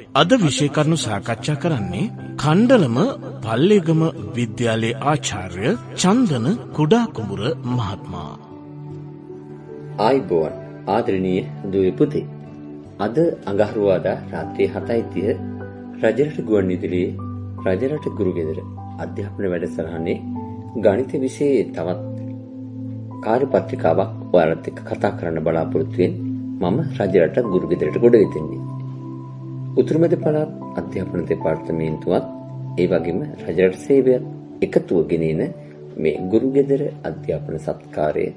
අද විෂය කරුණු සාකච්ඡා කරන්නේ කණ්ඩලම පල්ලේගම විද්‍යාලයේ ආචාර්ය චන්දන කුඩා කුඹුර මහත්මයා. ආයිබෝන් ආදරණීය දුවේ පුතේ. අද අඟහරුවාදා රාත්‍රී 7:30 රජරට ගුවන්විදුලියේ රජරට ගුරුගෙදර අධ්‍යාපන වැඩසටහනේ ගණිත විෂයේ තවත් කාර්යපත්‍රිකාවක් ඔයාලත් එක්ක කතා කරන්න බලාපොරොත්තු වෙන්නේ. මම රජරට ගුරුගෙදරට ගොඩ වෙතින්නේ. උතුරු මැද පළාත් අධ්‍යාපන දෙපාර්තමේන්තුවත් ඒ වගේම රජරට සේවය එකතුව ගෙනෙන මේ ගුරුගෙදර අධ්‍යාපන සත්කාරයේ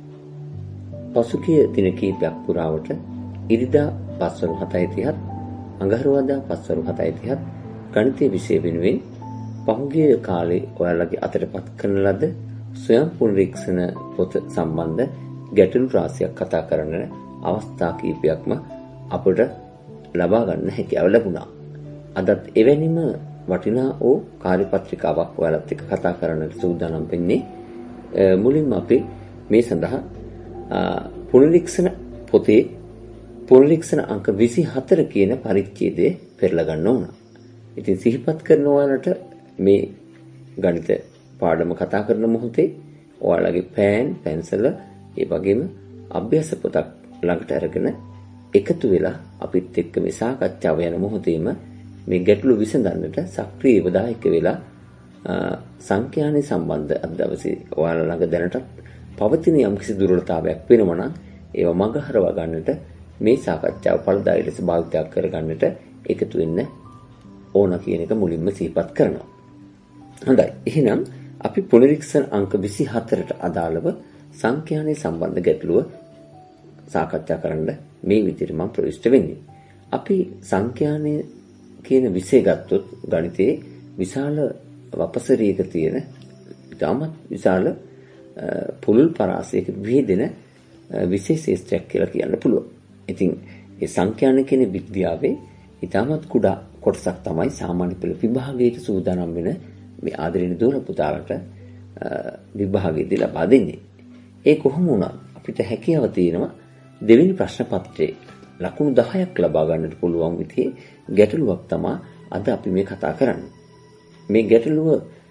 පසුගිය දින කිහිපයක් පුරාවට ඉරිදා පස්වරු 7:30ත් අඟහරුවාදා පස්වරු 7:30ත් ගණිතයේ විෂය වෙනුවෙන් පහුගිය කාලේ ඔයාලගේ අතටපත් කරන ලද ස්වයං පුනරීක්ෂණ පොත සම්බන්ධ ගැටලු රාශියක් කතා කරන අවස්ථා කිහිපයක්ම අපට ලබා ගන්න හැකියාව ලැබුණා. අදත් එවැනිම වටිනා වූ කාර්යපත්‍රිකාවක් ඔයාලත් එක්ක කතා කරන්නට සූදානම් වෙන්නේ. මුලින්ම අපි මේ සඳහා පුනරීක්ෂණ පොතේ පුනරීක්ෂණ අංක 24 කියන පරිච්ඡේදය පෙරලා ගන්න ඕන. ඉතින් සිහිපත් කරන ඔයාලට මේ ගණිත පාඩම කතා කරන මොහොතේ ඔයාලගේ පෑන්, පැන්සල, ඒ වගේම අභ්‍යාස පොතක් ළඟට අරගෙන එකතු වෙලා අපිත් එක්ක මේ සාකච්ඡාව යන මොහොතේම මේ ගැටලු විසඳන්නට සක්‍රීයව දායක වෙලා සංඛ්‍යානේ සම්බන්ධ අද දවසේ ඔයාලා ළඟ දැනට පවතින යම්කිසි දුර්වලතාවයක් වෙනවා නම් ඒව මගහරවා ගන්නට මේ සාකච්ඡාව ඵලදායී ලෙස භාවිත කර ගන්නට එකතු වෙන්න ඕන කියන එක මුලින්ම සිහිපත් කරනවා. හොඳයි. එහෙනම් අපි පුනරීක්ෂණ අංක 24ට අදාළව සංඛ්‍යානේ සම්බන්ධ ගැටලුව සාකච්ඡා කරන්න මේ විදිහට මම ප්‍රවිෂ්ඨ වෙන්නේ. අපි සංඛ්‍යානේ කියන විෂය ගත්තොත් ගණිතයේ විශාල වපසරියක තියෙන ඉතාමත් විශාල පුළුල් පරාසයක විහිදෙන විශේෂ ශාස්ත්‍රයක් කියලා කියන්න පුළුවන්. ඉතින් මේ සංඛ්‍යාන කියන විද්‍යාවේ ඉතාමත් කුඩා කොටසක් තමයි සාමාන්‍ය පෙළ විභාගයට සූදානම් වෙන මේ ආදරණීය දූල පුතාලට විභාගයේදී ලබා දෙන්නේ. ඒ කොහොම වුණත් අපිට හැකියාව තියෙනවා දෙවෙනි ප්‍රශ්න පත්‍රයේ ලකුණු 10ක් ලබා ගන්නට පුළුවන් විදිහේ ගැටලුවක් තමයි අද අපි මේ කතා කරන්නේ. මේ ගැටලුව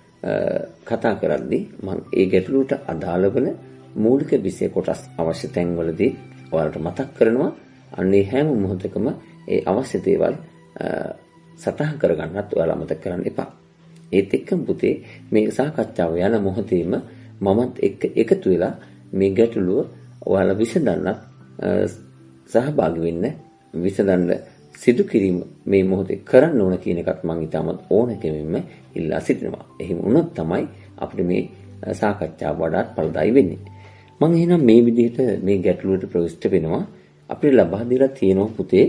කතා කරද්දී මම ඒ ගැටලුවට අදාළ වෙන මූලික විෂය කොටස් අවශ්‍ය තැන්වලදී ඔයාලට මතක් කරනවා. අන්නේ හැම මොහොතකම ඒ අවශ්‍ය දේවල් සටහන් කරගන්නත් ඔයාලා මතක් කරන්න එපා. ඒත් එක්කම පුතේ මේ සාකච්ඡාව යන මොහොතේම මමත් එක්ක එකතු වෙලා මේ ගැටලුව ඔයාලා විසඳන්නත් සහභාගී වෙන්න විසඳන්න සිදු කිරීම මේ මොහොතේ කරන්න ඕන කියන එකත් මම ඉතාමත් ඕනකමින්ම ඉල්ලා සිටිනවා. එහෙම වුණොත් තමයි අපිට මේ සාකච්ඡාව වඩාත් ඵලදායී වෙන්නේ. මම එහෙනම් මේ විදිහට මේ ගැටලුවට ප්‍රවිෂ්ඨ වෙනවා. අපිට ලබා දීලා තියෙනවා පුතේ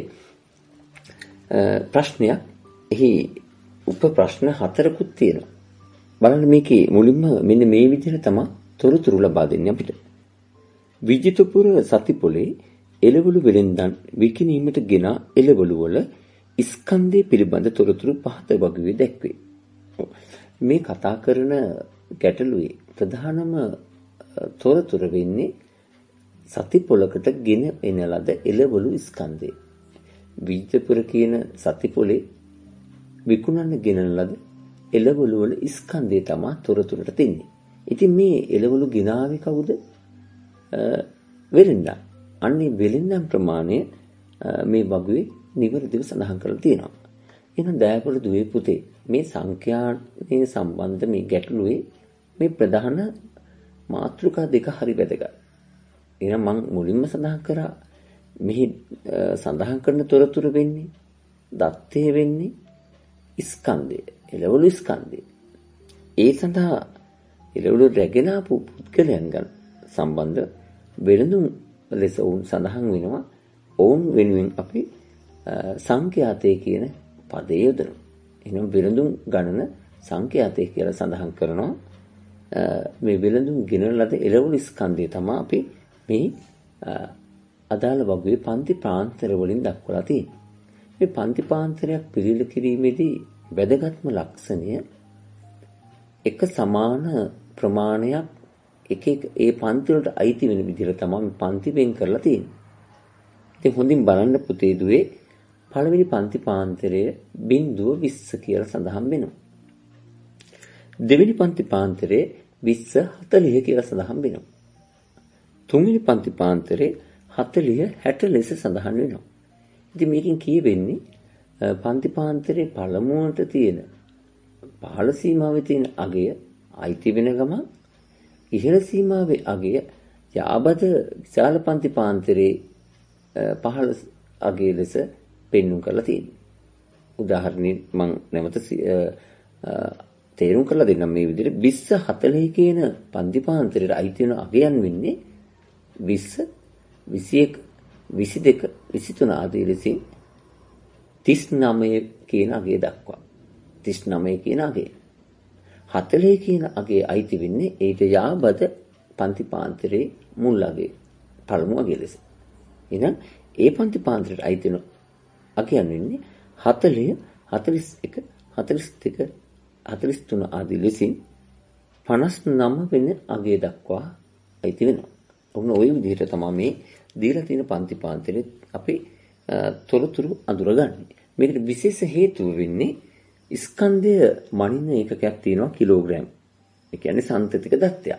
ප්‍රශ්නයක්. එහි උප ප්‍රශ්න 4කුත් තියෙනවා. බලන්න මේකේ මුලින්ම මෙන්න මේ විදිහට තමයි තොරතුරු ලබා දෙන්නේ අපිට. විජිතපුර සතිපොලේ එළවලු වෙලෙන්දන් විකිණීමට ගෙන එළවලු වල ස්කන්ධය පිළිබඳ තොරතුරු පහත වගුවේ දැක්වේ. මේ කතා කරන ගැටලුවේ ප්‍රධානම තොරතුර වෙන්නේ සතිපොලකට ගෙන එන ලද එළවලු ස්කන්ධය. විජිතපුර කියන සතිපොලේ විකුණන්න ගෙනන ලද එළවලු වල ස්කන්ධය තමයි තොරතුරට තින්නේ. ඉතින් මේ එළවලු ගෙනාවේ කවුද? වෙලෙන්දන්. අන්නේ වෙලෙන්දන් ප්‍රමාණය මේ වගුවේ නිවැරදිව සඳහන් කරලා තියෙනවා. එහෙනම් දයාපොළ දුවේ පුතේ මේ සංඛ්‍යානේ සම්බන්ධ මේ ගැටලුවේ මේ ප්‍රධාන මාතෘකා දෙක හරි වැදගත්. එහෙනම් මම මුලින්ම සඳහන් කරා මෙහි සඳහන් කරන තොරතුරු වෙන්නේ දත්තේ වෙන්නේ ස්කන්ධය, එළවලු ස්කන්ධය. ඒ සඳහා එළවලු රැගෙන ආපු පුද්ගලයන් ගන්න සම්බන්ධ වෙනඳුන් ලෙස වුන් සඳහන් වෙනවා. ඔවුන් වෙනුවෙන් අපි සංඛ්‍යාතය කියන පදේ යොදනවා. එහෙනම් වෙනඳුන් ගණන සංඛ්‍යාතය කියලා සඳහන් කරනවා. මේ වෙනඳුන් ගෙනන ලද එළවලු ස්කන්ධය තමයි අපි මේ අදාළ වගුවේ පන්ති ප්‍රාන්තර වලින් දක්වලා තියෙන්නේ. මේ පන්ති ප්‍රාන්තරයක් පිළිල කිරීමේදී වැදගත්ම ලක්ෂණය එක සමාන ප්‍රමාණයක් එක ඒ පන්ති වලට අයිති වෙන විදිහට තමයි පන්ති වෙන් කරලා තියෙන්නේ. ඉතින් හොඳින් බලන්න පුතේ දුවේ පළවෙනි පන්ති පාන්තරයේ 0.20 කියලා සඳහන් වෙනවා. දෙවෙනි පන්ති පාන්තරයේ 20.40 කියලා සඳහන් වෙනවා. තුන්වෙනි පන්ති පාන්තරයේ 40.60 ලෙස සඳහන් වෙනවා. ඉතින් මේකෙන් කියවෙන්නේ පන්ති පාන්තරයේ පළමුවට තියෙන පහළ සීමාවේ තියෙන අගය අයිති වෙන ගමන් ඉහළ සීමාවේ අගය යාබද විශාල පන්ති පාන්තරයේ පහළ අගය ලෙස පෙන්වුම් කරලා තියෙනවා. උදාහරණයක් මම නැවත තේරුම් කරලා දෙන්නම් මේ විදිහට 20 40 කියන පන්ති පාන්තරයට අයිති වෙන අගයන් වෙන්නේ 20 21 22 23 ආදී ලෙසින් 39 කියන අගය දක්වා 39 කියන අගය 40 කියන අගය අයිති වෙන්නේ ඊට යාබද පන්ති පාන්තරයේ මුල් අගය පළමු අගය ලෙස. එහෙනම් ඒ පන්ති පාන්තරයට අයිති වෙන අගයන් වෙන්නේ 40 41 42 43 ආදී ලෙසින් 59 වෙන අගය දක්වා අයිති වෙනවා. ඔන්න ওই විදිහට තමයි මේ දීලා තියෙන පන්ති පාන්තරේ අපි තොරතුරු අඳුරගන්නේ. මේකට විශේෂ හේතුව වෙන්නේ ස්කන්ධය මනින ඒකකයක් තියෙනවා කිලෝග්‍රෑම්. ඒ කියන්නේ සන්තතික දත්තයක්.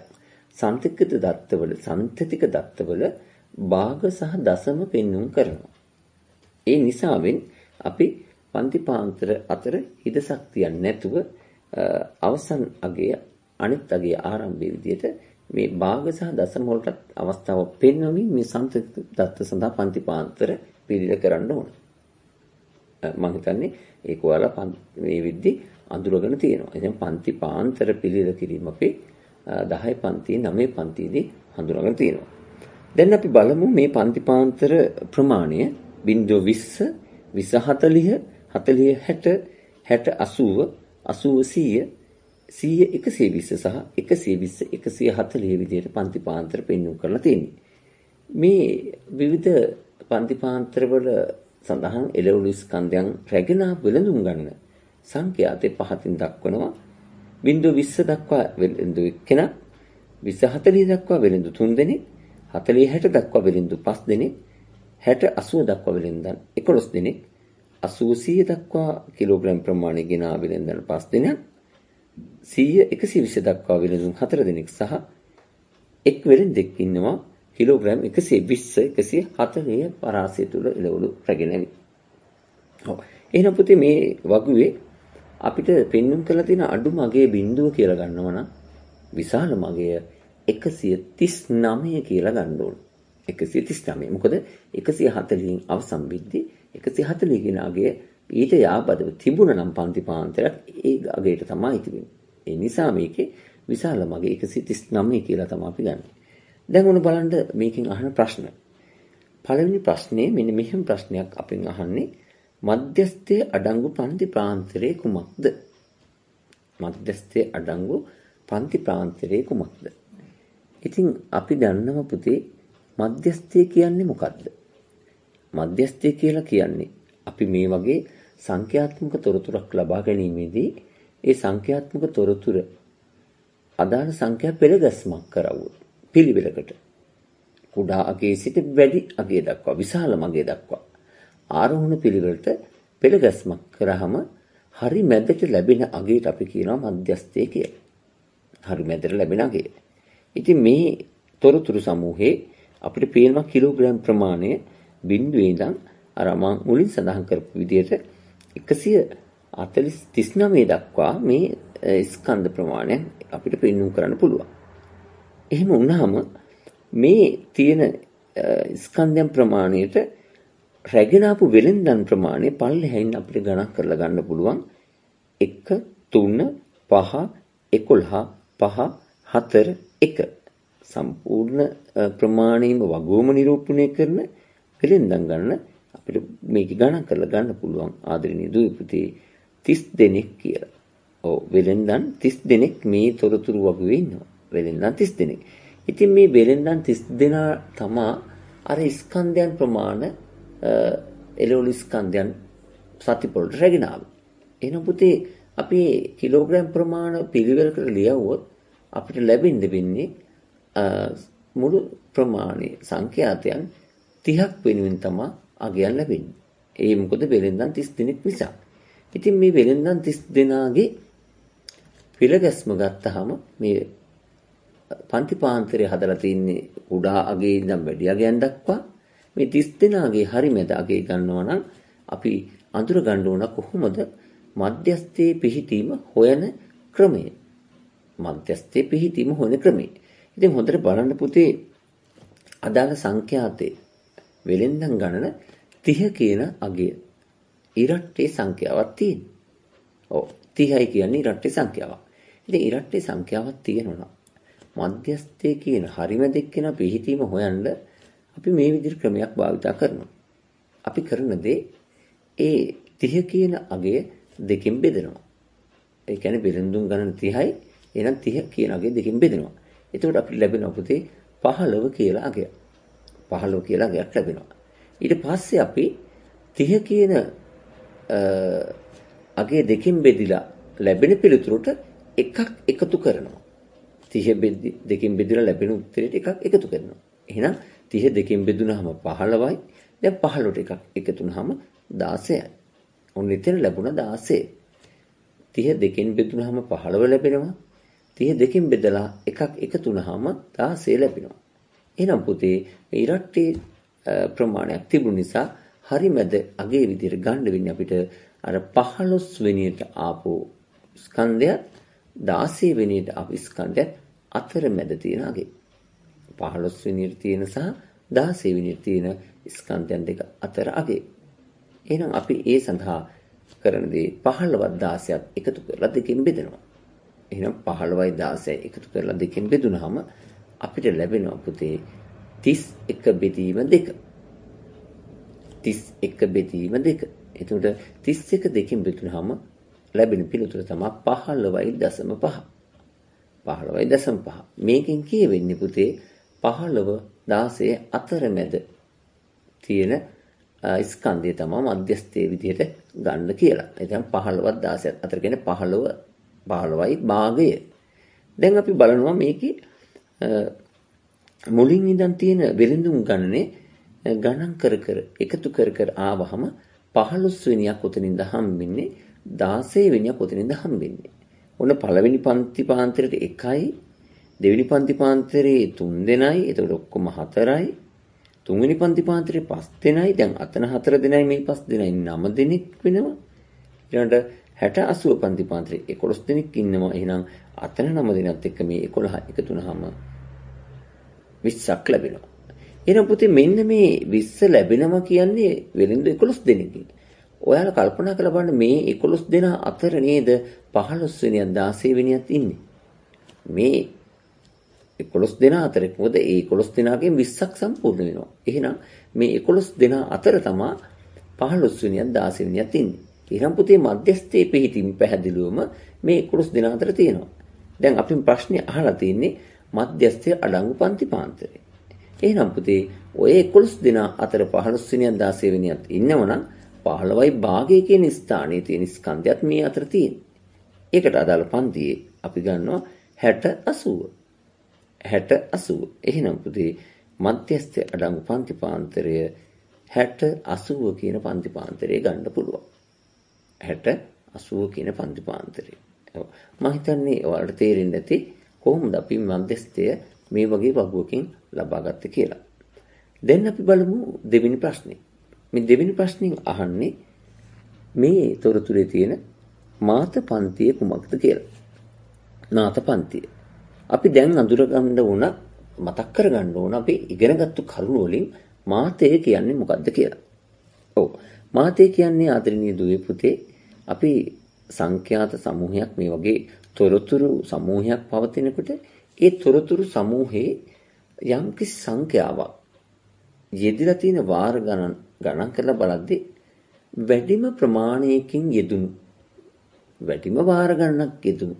සන්තතික දත්තවල භාග සහ දශම පෙන්වුම් කරනවා. ඒ නිසාවෙන් අපි පන්ති පාන්තර අතර හිදසක් තියන්නේ නැතුව අවසන් අගය අනිත් අගයේ ආරම්භයේ විදිහට මේ භාග සහ දශම වලට අවස්ථාවක් පෙන්වමින් මේ සන්තතික දත්ත සඳහා පන්ති පාන්තර පිළිල කරන්න ඕන. මම හිතන්නේ ඒක ඔයාලා මේ විද්දි අඳුරගෙන තියෙනවා. ඉතින් පන්ති පාන්තර පිළිල කිරීම අපේ 10 පන්ති 9 පන්තිදී හඳුනාගෙන තියෙනවා. දැන් අපි බලමු මේ පන්ති පාන්තර ප්‍රමාණය 0.20 20 40 40 60 60 80 80 100 100 120 සහ 120 140 විදිහට පන්ති පාන්තර පෙන්වුම් කරලා තියෙනවා. මේ විවිධ පන්ති පාන්තර වල සඳහන් එළවලු ස්කන්ධයන් රැගෙන වෙළඳුම් ගන්න සංඛ්‍යාතේ පහතින් දක්වනවා. 0.20 දක්වා වෙළඳු එක්කෙනා 20 40 දක්වා වෙළඳු 3 දෙනෙක් 40 60 දක්වා වෙළඳු 5 දෙනෙක් 60 80 දක්වා වෙළඳන් 11 දෙනෙක් 80 100 දක්වා කිලෝග්‍රෑම් ප්‍රමාණය ගෙනා වෙළඳන් 5 දෙනෙක් 100 120 දක්වා වෙළඳුන් 4 දෙනෙක් සහ එක් වෙළඳෙක් ඉන්නවා කිලෝග්‍රෑම් 120 140 පරාසය තුල එළවලු රැගෙන ඇවි. ඔව්. එහෙනම් පුතේ මේ වගුවේ අපිට පෙන්වුම් කරලා තියෙන අඩුම අගයේ බිඳුව කියලා ගන්නවා නම් විශාලම අගය 139 කියලා ගන්න ඕන. 139. මොකද 140න් අවසන් වෙද්දී 140 කියන අගය ඊට යාබදව තිබුණා නම් පන්ති පාන්තරයක් ඒ අගයට තමයි තිබෙන්නේ. ඒ නිසා මේකේ විශාලම අගය 139 කියලා තමයි අපි ගන්නේ. දැන් ඔන්න බලන්න මේකෙන් අහන ප්‍රශ්න. පළවෙනි ප්‍රශ්නේ මෙන්න මෙහෙම ප්‍රශ්නයක් අපෙන් අහන්නේ මධ්‍යස්ථයේ අඩංගු පන්ති ප්‍රාන්තරයේ කුමක්ද? මධ්‍යස්ථයේ අඩංගු පන්ති ප්‍රාන්තරයේ කුමක්ද? ඉතින් අපි දන්නව පුතේ මධ්‍යස්ථය කියන්නේ මොකක්ද? මධ්‍යස්ථය කියලා කියන්නේ අපි මේ වගේ සංඛ්‍යාත්මක තොරතුරක් ලබා ගැනීමේදී ඒ සංඛ්‍යාත්මක තොරතුර අදාළ සංඛ්‍යා පෙළගැස්මක් කරවුවොත් පිළිවෙලකට කුඩා අගයේ සිට වැඩි අගය දක්වා විශාලම අගය දක්වා ආරෝහණ පිළිවෙලට පෙළගැස්මක් කරාම හරි මැදට ලැබෙන අගයට අපි කියනවා මධ්‍යස්ථය කියලා. හරි මැදට ලැබෙන අගය. ඉතින් මේ තොරතුරු සමූහයේ අපිට පේනවා කිලෝග්‍රෑම් ප්‍රමාණය බිඳුවේ ඉඳන් අර මම මුලින් සඳහන් කරපු විදිහට 139 දක්වා මේ ස්කන්ධ ප්‍රමාණය අපිට පෙන්වන්න කරන්න පුළුවන්. එහෙම වුණාම මේ තියෙන ස්කන්ධයන් ප්‍රමාණයට රැගෙන ආපු වෙළෙන්දන් ප්‍රමාණය පල්ලෙහායින් අපිට ගණන් කරලා ගන්න පුළුවන් 1 3 5 11 5 4 1 සම්පූර්ණ ප්‍රමාණයම වගෝම නිරූපණය කරන වෙළෙන්දන් ගන්න අපිට මේක ගණන් කරලා ගන්න පුළුවන් ආදරණීය දූ පුතේ 30 දෙනෙක් කියලා. ඔව් වෙළෙන්දන් 30 දෙනෙක් මේ තොරතුරු වගුවේ ඉන්නවා. වෙළෙන්දන් 30 දෙනෙක්. ඉතින් මේ වෙළෙන්දන් 30 දෙනා තමා අර ස්කන්ධයන් ප්‍රමාණ එළවලු ස්කන්ධයන් සතිපොළට රැගෙන ආවා. එහෙනම් පුතේ අපි කිලෝග්‍රෑම් ප්‍රමාණ පිළිවෙලකට ලියවුවොත් අපිට ලැබෙන්න වෙන්නේ මුළු ප්‍රමාණයේ සංඛ්‍යාතයන් 30ක් වෙනුවෙන් තමයි අගයන් ලැබෙන්නේ. ඒ මොකද වෙලෙන්දන් 30 දෙනෙක් නිසා. ඉතින් මේ වෙලෙන්දන් 30 දෙනාගේ පිරගැස්ම ගත්තාම මේ පන්ති පාන්තරය හදලා තින්නේ උඩා අගේ ඉඳන් වැඩි අගයන් දක්වා. මේ 30 දෙනාගේ හරිමැද අගේ ගන්නවා නම් අපි අඳුර ගන්න ඕන කොහොමද මධ්‍යස්ථයේ පිහිටීම හොයන ක්‍රමය. මධ්‍යස්ථයේ පිහිටීම හොයන ක්‍රමය. ඉතින් හොඳට බලන්න පුතේ අදාළ සංඛ්‍යාතේ වෙලෙන්දන් ගණන 30 කියන අගය ඉරට්ටේ සංඛ්‍යාවක් තියෙනවා. ඔව් 30යි කියන්නේ ඉරට්ටේ සංඛ්‍යාවක්. ඉතින් ඉරට්ටේ සංඛ්‍යාවක් තියෙනවා. මධ්‍යස්ථයේ කියන හරිමැද එක්කෙනා පිහිටීම හොයන්න අපි මේ විදිහට ක්‍රමයක් භාවිත කරනවා. අපි කරන දේ ඒ 30 කියන අගය දෙකෙන් බෙදනවා. ඒ කියන්නේ වෙලෙන්දුන් ගණන 30යි එහෙනම් 30 කියන අගය දෙකෙන් බෙදෙනවා. එතකොට අපිට ලැබෙනවා පුතේ 15 කියලා අගයක්. 15 කියලා අගයක් ලැබෙනවා. ඊට පස්සේ අපි 30 කියන අගය දෙකෙන් බෙදිලා ලැබෙන පිළිතුරට එකක් එකතු කරනවා. 30 දෙකෙන් බෙදලා ලැබෙන උත්තරයට එකක් එකතු කරනවා. එහෙනම් 30 දෙකෙන් බෙදුනහම 15යි. දැන් 15ට එකක් එකතු වුනහම 16යි. ඔන්න එතන ලැබුණා 16. 30 දෙකෙන් බෙදුනහම 15 ලැබෙනවා. 30 දෙකෙන් බෙදලා එකක් එකතු වුනහම 16 ලැබෙනවා. එහෙනම් පුතේ මේ ඉරට්ටේ ප්‍රමාණයක් තිබුණ නිසා හරිමැද අගේ විදිහට ගන්න වෙන්නේ අපිට අර 15 වෙනියට ආපු ස්කන්ධයත් 16 වෙනියට ආපු ස්කන්ධයත් අතරමැද තියෙන අගේ. 15 වෙනියට තියෙන සහ 16 වෙනියට තියෙන ස්කන්ධයන් දෙක අතර අගේ. එහෙනම් අපි ඒ සඳහා කරන දේ 15වත් 16ත් එකතු කරලා දෙකෙන් බෙදනවා. එහෙනම් 15යි 16යි එකතු කරලා දෙකෙන් බෙදුනහම අපිට ලැබෙනවා පුතේ 31 බෙදීම 2. 31 බෙදීම 2. එතකොට 31 දෙකෙන් බෙදුනහම ලැබෙන පිළිතුර තමයි 15.5. 15.5. මේකෙන් කියවෙන්නේ පුතේ 15 16 අතරමැද තියෙන ස්කන්ධය තමයි මධ්‍යස්ථයේ විදිහට ගන්න කියලා. එතන 15වත් 16ත් අතර කියන්නේ 15යි භාගය. දැන් අපි බලනවා මේකේ මුලින් ඉඳන් තියෙන වෙලෙඳුන් ගණනේ ගණන් කර කර එකතු කර කර ආවහම 15 වෙනියක් උතනින්ද හම්බෙන්නේ 16 වෙනියක් උතනින්ද හම්බෙන්නේ. ඔන්න පළවෙනි පන්ති පාන්තරයට 1යි, දෙවෙනි පන්ති පාන්තරේ 3 දෙනයි, එතකොට ඔක්කොම 4යි. තුන්වෙනි පන්ති පාන්තරේ 5 දෙනයි, දැන් අතන 4 දෙනයි මේ 5 දෙනයි 9 දෙනෙක් වෙනවා. ඊළඟට 60 80 පන්ති පාන්තරේ 11 දෙනෙක් ඉන්නවා. එහෙනම් අතන 9 දෙනත් එක්ක මේ 11 එකතු වුනහම 20ක් ලැබෙනවා. එහෙනම් පුතේ මෙන්න මේ 20 ලැබෙනවා කියන්නේ වෙලින්ද 11 දෙනෙක්ගේ. ඔයාලා කල්පනා කරලා බලන්න මේ 11 දෙනා අතර නේද 15 වෙනියක් 16 වෙනියක් ඉන්නේ. මේ 11 දෙනා අතර මොකද ඒ 11 දෙනාගෙන් 20ක් සම්පූර්ණ වෙනවා. එහෙනම් මේ 11 දෙනා අතර තමයි 15 වෙනියක් 16 වෙනියක් ඉන්නේ. එහෙනම් පුතේ මධ්‍යස්ථයේ පිහිටීම පැහැදිලිවම මේ 11 දෙනා අතර තියෙනවා. දැන් අපි ප්‍රශ්නේ අහලා තියෙන්නේ මධ්‍යස්ථයේ අඩංගු පන්ති පාන්තරේ. එහෙනම් පුතේ ඔය 11 දෙනා අතර 15 වෙනියක් 16 වෙනියක් ඉන්නවනම් 15යි භාගය කියන ස්ථානයේ තියෙන ස්කන්ධයත් මේ අතර තියෙනවා. ඒකට අදාළ පන්තියේ අපි ගන්නවා 60 80. 60 80. එහෙනම් පුතේ මධ්‍යස්ථයේ අඩංගු පන්ති පාන්තරය 60 80 කියන පන්ති පාන්තරය ගන්න පුළුවන්. 60 80 කියන පන්ති පාන්තරය. මම හිතන්නේ ඔයාලට තේරෙන්නේ නැති කොහොමද අපි මධ්‍යස්ථය මේ වගේ වගුවකින් ලබා ගත්තේ කියලා. දැන් අපි බලමු දෙවෙනි ප්‍රශ්නේ. මේ දෙවෙනි ප්‍රශ්نين අහන්නේ මේ තොරතුරේ තියෙන මාත පන්තිය කුමක්ද කියලා. මාත පන්තිය. අපි දැන් අඳුර ගන්න ඕන මතක් කර ගන්න ඕන අපි ඉගෙනගත්තු කරුණු වලින් මාතය කියන්නේ මොකක්ද කියලා. ඔව්. මාතය කියන්නේ ආදරණීය දුවේ පුතේ අපි සංඛ්‍යාත සමූහයක් මේ වගේ තොරතුරු සමූහයක් පවතිනකොට ඒ තොරතුරු සමූහයේ යම්කිසි සංඛ්‍යාවක් යෙදিলা තියෙන වාර ගණන් කරලා බලද්දී වැඩිම ප්‍රමාණයකින් යෙදුණු වැඩිම වාර ගණනක් යෙදුණු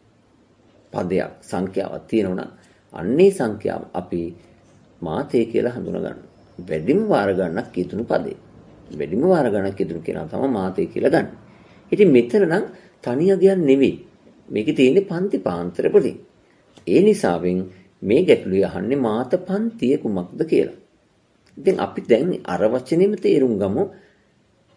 පදයක් සංඛ්‍යාවක් තියෙනවා නම් අන්නේ සංඛ්‍යාව අපි මාතය කියලා හඳුනා ගන්නවා. වැඩිම වාර ගණනක් යෙදුණු පදේ. වැඩිම වාර ගණනක් යෙදුණු කෙනා තමයි මාතය කියලා ගන්න. ඉතින් මෙතන නම් තනිය ගියන් නෙවෙයි. මේකේ තියෙන්නේ පන්ති පාන්තර වලින්. ඒ නිසාවෙන් මේ ගැටලුවේ අහන්නේ මාත පන්තිය කුමක්ද කියලා. ඉතින් අපි දැන් අර වචනේම තේරුම් ගමු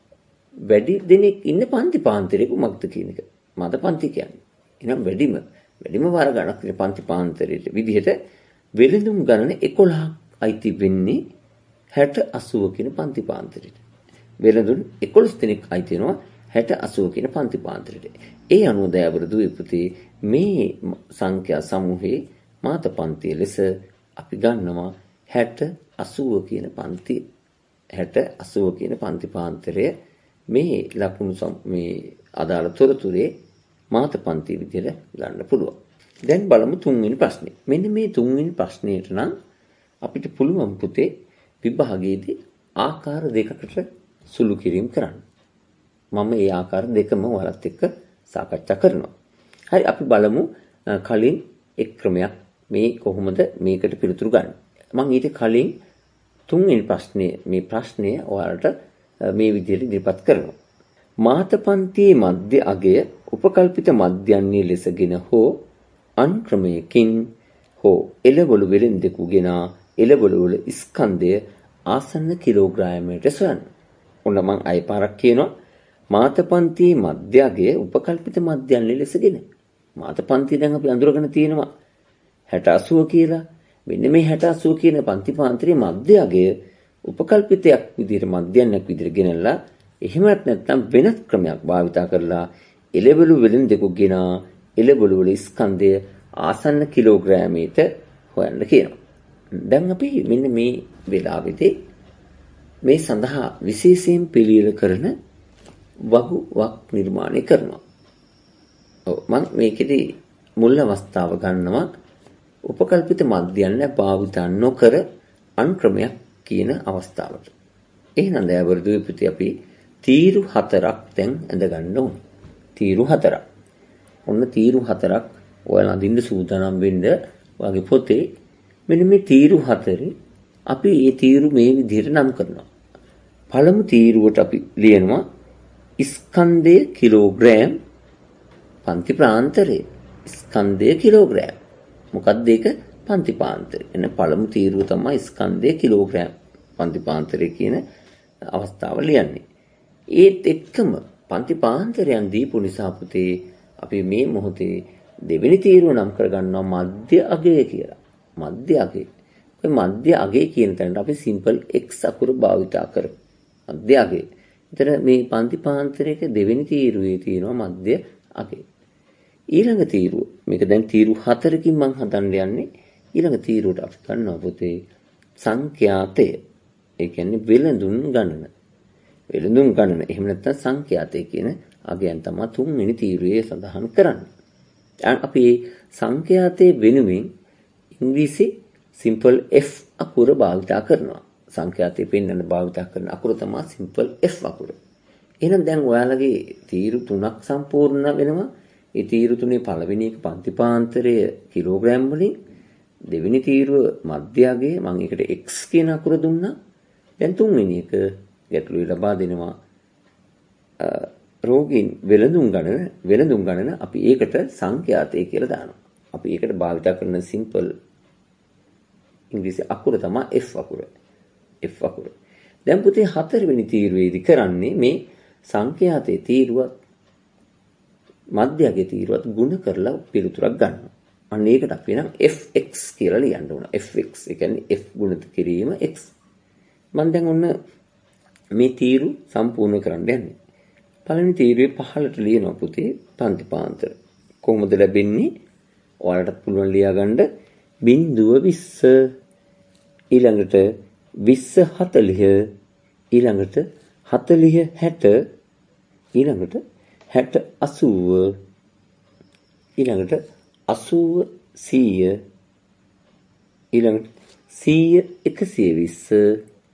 වැඩි දෙනෙක් ඉන්න පන්ති පාන්තරයක මොකක්ද කියන එක. මද පන්ති කියන්නේ. එහෙනම් වැඩිම වාර ගණක් ඉන්න පන්ති පාන්තරයේ විදිහට වෙළඳුම් ගණන 11ක් අයිති වෙන්නේ 60 80 කියන පන්ති පාන්තරයට. වෙළඳුන් 11 දෙනෙක් අයිති වෙනවා 60 80 කියන පන්ති පාන්තරයට. ඒ අනුව දයාවර දුවේ පුතේ මේ සංඛ්‍යා සමූහයේ මාත පන්තිය ලෙස අපි ගන්නවා 60 80 කියන පන්ති 60 80 කියන පන්ති පාන්තරය මේ ලකුණු මේ අදාළ තොරතුරේ මාත පන්ති විදිහට ගන්න පුළුවන්. දැන් බලමු තුන්වෙනි ප්‍රශ්නේ. මෙන්න මේ තුන්වෙනි ප්‍රශ්නයට නම් අපිට පුළුවන් පුතේ විභාගයේදී ආකාර දෙකකට සුළු කිරීම කරන්න. මම මේ ආකාර දෙකම ඔයාලත් එක්ක සාකච්ඡා කරනවා. හරි අපි බලමු කලින් එක් ක්‍රමයක් මේ කොහොමද මේකට පිළිතුරු ගන්න. මම ඊට කලින් තුන්වෙනි ප්‍රශ්නේ මේ ප්‍රශ්නය ඔයාලට මේ විදිහට ඉදිරිපත් කරනවා. මාත පන්තියේ මධ්‍ය අගය උපකල්පිත මධ්‍යන්නේ ලෙසගෙන හෝ අන් ක්‍රමයකින් හෝ එළවලු වෙළෙන්දෙකුගෙන එළවලු වල ස්කන්ධය ආසන්න කිලෝග්‍රෑමයට සොයන්න. ඔන්න මම අය පාරක් කියනවා. මාත පන්තියේ මධ්‍ය අගය උපකල්පිත මධ්‍යන්නේ ලෙසගෙන. මාත පන්තිය දැන් අපි අඳුරගෙන තියෙනවා 60 80 කියලා. මෙන්න මේ 60 80 කියන පන්ති පාන්තරයේ මධ්‍ය අගය උපකල්පිතයක් විදිහට මධ්‍යන්නයක් විදිහට ගෙනල්ලා එහෙමත් නැත්නම් වෙනත් ක්‍රමයක් භාවිතා කරලා එළවලු වලින් දෙකක් එළවලු වල ස්කන්ධය ආසන්න කිලෝග්‍රෑමයට හොයන්න කියනවා. දැන් අපි මෙන්න මේ වෙලාවේදී මේ සඳහා විශේෂයෙන් පිළියෙල කරන වගුවක් නිර්මාණය කරනවා. ඔව් මම මේකෙදී මුල් අවස්ථාව ගන්නවා උපකල්පිත මධ්‍යන්න භාවිතා නොකර අන් ක්‍රමයක් කියන අවස්ථාවට. එහෙනම් දයාවරදුවේ පුතේ අපි තීරු 4ක් දැන් ඇඳ ගන්න ඕන. තීරු 4ක්. ඔන්න තීරු 4ක් ඔයාලා අඳින්න සූදානම් වෙන්න වගේ පොතේ මෙන්න මේ තීරු 4 අපි මේ තීරු මේ විදිහට නම් කරනවා. පළමු තීරුවට අපි ලියනවා ස්කන්ධය කිලෝග්‍රෑම් පන්ති ප්‍රාන්තරය. ස්කන්ධය කිලෝග්‍රෑම්. මොකක්ද ඒක? පන්ති පාන්තරය. එන පළමු තීරුව තමයි ස්කන්ධය කිලෝග්‍රෑම් පන්ති පාන්තරය කියන අවස්ථාව ලියන්නේ. ඒත් එක්කම පන්ති පාන්තරයන් දීපු නිසා පුතේ අපි මේ මොහොතේ දෙවෙනි තීරුව නම් කරගන්නවා මධ්‍ය අගය කියලා. මධ්‍ය අගය. ඔය මධ්‍ය අගය කියන තැනට අපි සිම්පල් x අකුර භාවිතා කරමු. මධ්‍ය අගය. එතන මේ පන්ති පාන්තරයක දෙවෙනි තීරුවේ තියෙනවා මධ්‍ය අගය. ඊළඟ තීරුව මේක දැන් තීරු 4කින් මම හදන්න යන්නේ. ඊළඟ තීරුවට අපි ගන්නවා පුතේ සංඛ්‍යාතය. ඒ කියන්නේ වෙළඳුන් ගණන. වෙළඳුන් ගණන. එහෙම නැත්නම් සංඛ්‍යාතය කියන අගයන් තමයි තුන්වෙනි තීරුවේ සඳහන් කරන්නේ. දැන් අපි සංඛ්‍යාතයේ වෙනුවෙන් ඉංග්‍රීසි සිම්පල් F අකුර භාවිතා කරනවා. සංඛ්‍යාතයේ පෙන්වන්න භාවිතා කරන අකුර තමයි සිම්පල් F අකුර. එහෙනම් දැන් ඔයාලගේ තීරු 3ක් සම්පූර්ණ වෙනවා. ඒ තීරු 3 පළවෙනි එක පන්ති පාන්තරය කිලෝග්‍රෑම් වලින් දෙවෙනි තීරුව මධ්‍යගයේ මම ඒකට x කියන අකුර දුන්නා. දැන් තුන්වෙනි එක ගැටලුවේ ලබා දෙනවා රෝගීන් වෙළඳුම් ගණන අපි ඒකට සංඛ්‍යාතය කියලා දානවා. අපි ඒකට භාවිත කරන සිම්පල් ඉංග්‍රීසි අකුර තමයි F අකුර. F අකුර. දැන් පුතේ හතරවෙනි තීරුවේදී කරන්නේ මේ සංඛ්‍යාතයේ තීරුවත් මධ්‍යගයේ තීරුවත් ගුණ කරලා පිළිතුරක් ගන්නවා. අන්න ඒකට අපි නම් fx කියලා ලියන්න ඕන. fx ඒ කියන්නේ f ගුණිත කිරීම x. මම දැන් ඔන්න මේ තීරු සම්පූර්ණ කරන්න යන්නේ. පළවෙනි තීරුවේ පහළට ලියනවා පුතේ පන්ති පාන්තර. කොහොමද ලැබෙන්නේ? ඔයාලට පුළුවන් ලියාගන්න 0.20 ඊළඟට 20 40 ඊළඟට 40 60 ඊළඟට 60 80 ඊළඟට 80 100 ඊළඟට 100 120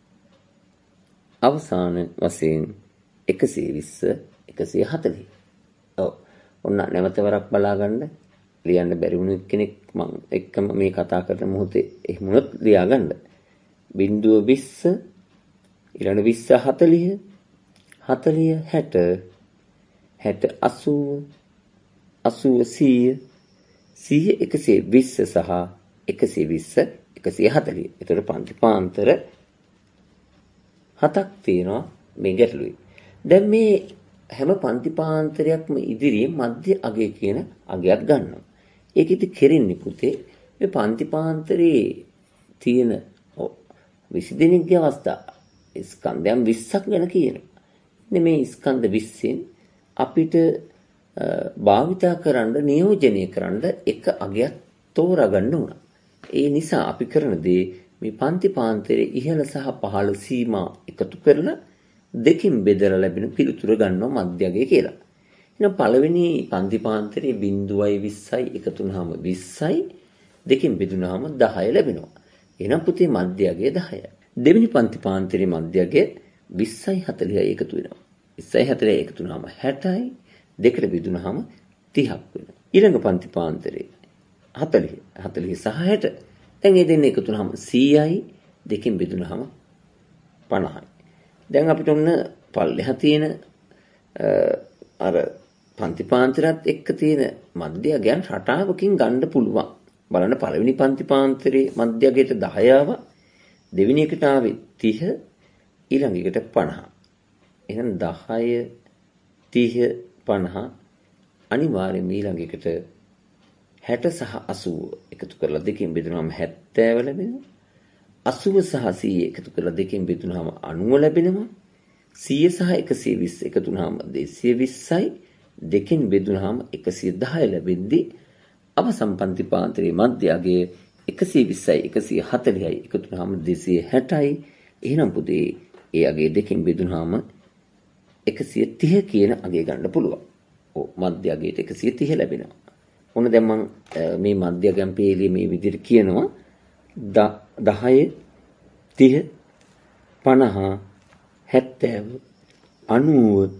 අවසාන වශයෙන් 120 140. ඔව්. ඔන්න නැවත වරක් බලා ගන්න. ලියන්න බැරි වුණු කෙනෙක් මම එක්කම මේ කතා කරන මොහොතේ එහෙම වුණොත් ලියා ගන්න. 0.20 ඊළඟ 20 40 40 60 60 80 80 100 120 සහ 120 140. ඒතර පන්ති පාන්තර 7ක් තියෙනවා මේ ගැටලුවේ. දැන් මේ හැම පන්ති පාන්තරයක්ම ඉදිරියේ මධ්‍ය අගය කියන අගයක් ගන්නවා. ඒකෙදි කෙරෙන්නේ පුතේ මේ පන්ති පාන්තරේ තියෙන 20 දෙනෙක්ගේ අවස්ථා ස්කන්ධයන් 20ක් ගැන කියනවා. ඉතින් මේ ස්කන්ධ 20න් අපිට භාවිතා කරන්න නියෝජනය කරන්න එක අගයක් තෝරා ගන්න උනා. ඒ නිසා අපි කරන දේ මේ පන්ති පාන්තරේ ඉහළ සහ පහළ සීමා එකතු කරලා දෙකින් බෙදලා ලැබෙන පිළිතුර ගන්නවා මධ්‍යගය කියලා. එහෙනම් පළවෙනි පන්ති පාන්තරේ 0.20යි එකතු වුනහම 20යි දෙකින් බෙදුනහම 10 ලැබෙනවා. එහෙනම් පුතේ මධ්‍යගය 10යි. දෙවෙනි පන්ති පාන්තරේ මධ්‍යගය 20යි 40යි එකතු වෙනවා. 20යි 40යි එකතු වුනහම 60යි දෙකට බෙදුනහම 30ක් වෙනවා. ඊළඟ පන්ති පාන්තරේ 40 40 සහ 60. දැන් මේ දෙන්න එකතු වුනහම 100යි දෙකෙන් බෙදුනහම 50යි. දැන් අපිට ඔන්න පල්ලෙහා තියෙන අර පන්ති පාන්තරات එක්ක තියෙන මධ්‍යගයන් රටාවකින් ගන්න පුළුවන්. බලන්න පළවෙනි පන්ති පාන්තරේ මධ්‍යගයට 10 ආවා. දෙවෙනි එකට ආවේ 30 ඊළඟ එකට 50. එහෙනම් 10 30 50 අනිවාර්යයෙන්ම ඊළඟ එකට 60 සහ 80 එකතු කරලා දෙකෙන් බෙදුනහම 70 ලැබෙනවා. 80 සහ 100 එකතු කරලා දෙකෙන් බෙදුනහම 90 ලැබෙනවා. 100 සහ 120 එකතු වුනහම 220යි දෙකෙන් බෙදුනහම 110 ලැබෙද්දී අවසන් පන්ති පාන්තරේ මධ්‍යගයේ 120යි 140යි එකතු වුනහම 260යි. එහෙනම් පුතේ ඒ අගයේ දෙකෙන් බෙදුනහම 130 කියන අගය ගන්න පුළුවන්. ඔව් මධ්‍යගයට 130 ලැබෙනවා. ඔන්න දැන් මම මේ මධ්‍යගම් පේලිය මේ විදිහට කියනවා 10 30 50 70 90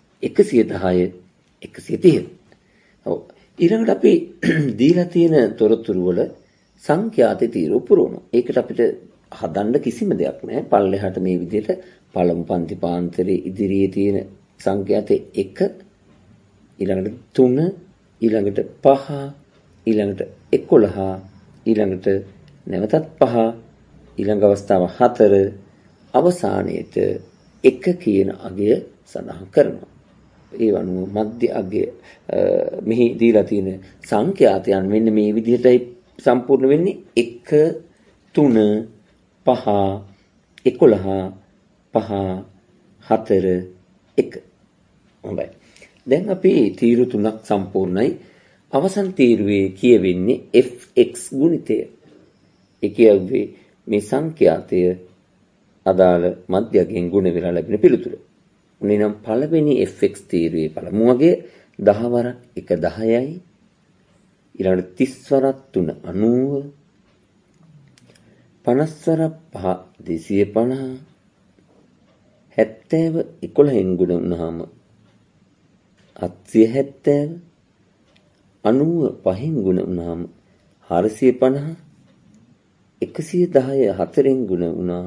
110 130. ඔව් ඊළඟට අපි දීලා තියෙන තොරතුරු වල සංඛ්‍යාත තීරුව පුරවනවා. ඒකට අපිට හදන්න කිසිම දෙයක් නැහැ. පල්ලෙහාට මේ විදිහට පළමු පන්ති පාන්තරේ ඉදිරියේ තියෙන සංඛ්‍යාතේ 1 ඊළඟට 3 ඊළඟට 5 ඊළඟට 11 ඊළඟට නැවතත් 5 ඊළඟ අවස්ථාව 4 අවසානයේට 1 කියන අගය සඳහන් කරනවා. ඒ වනුව මධ්‍ය අගය මෙහි දීලා තියෙන සංඛ්‍යාතයන් මෙන්න මේ විදිහටයි සම්පූර්ණ වෙන්නේ 1 3 5 11 5 4 1. හොඳයි. දැන් අපි තීරු තුනක් සම්පූර්ණයි. අවසන් තීරුවේ කියවෙන්නේ fx ගුණිතය. ඒ කියන්නේ මේ සංඛ්‍යාතය අදාළ මධ්‍යගයෙන් ගුණ වෙලා ලැබෙන පිළිතුර. උනේනම් පළවෙනි fx තීරුවේ පළමු අගය 10 වරක් 1 10යි. ඊළඟට 30 වරක් 3 90. 50 වරක් 5 250. 70 11න් ගුණ වුණාම 770. 90 5න් ගුණ වුණාම 450. 110 4න් ගුණ වුණා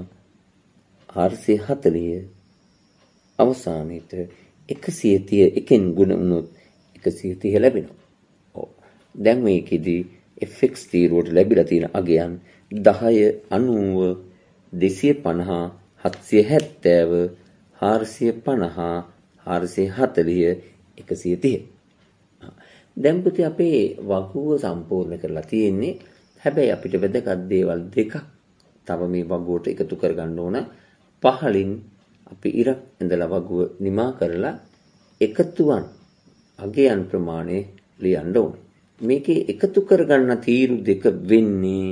440. අවසානයේට 130 එකෙන් ගුණ වුණොත් 130 ලැබෙනවා. ඔව්. දැන් මේකෙදි fx තීරුවට ලැබිලා තියෙන අගයන් 10 90 250 770 450 440 130. දැන් පුතේ අපේ වගුව සම්පූර්ණ කරලා තියෙන්නේ. හැබැයි අපිට වැදගත් දේවල් දෙකක් තව මේ වගුවට එකතු කරගන්න ඕන. පහලින් අපි ඉර ඇඳලා වගුව නිමා කරලා එකතුවන් අගයන් ප්‍රමාණය ලියන්න ඕන. මේකේ එකතු කරගන්න තීරු දෙක වෙන්නේ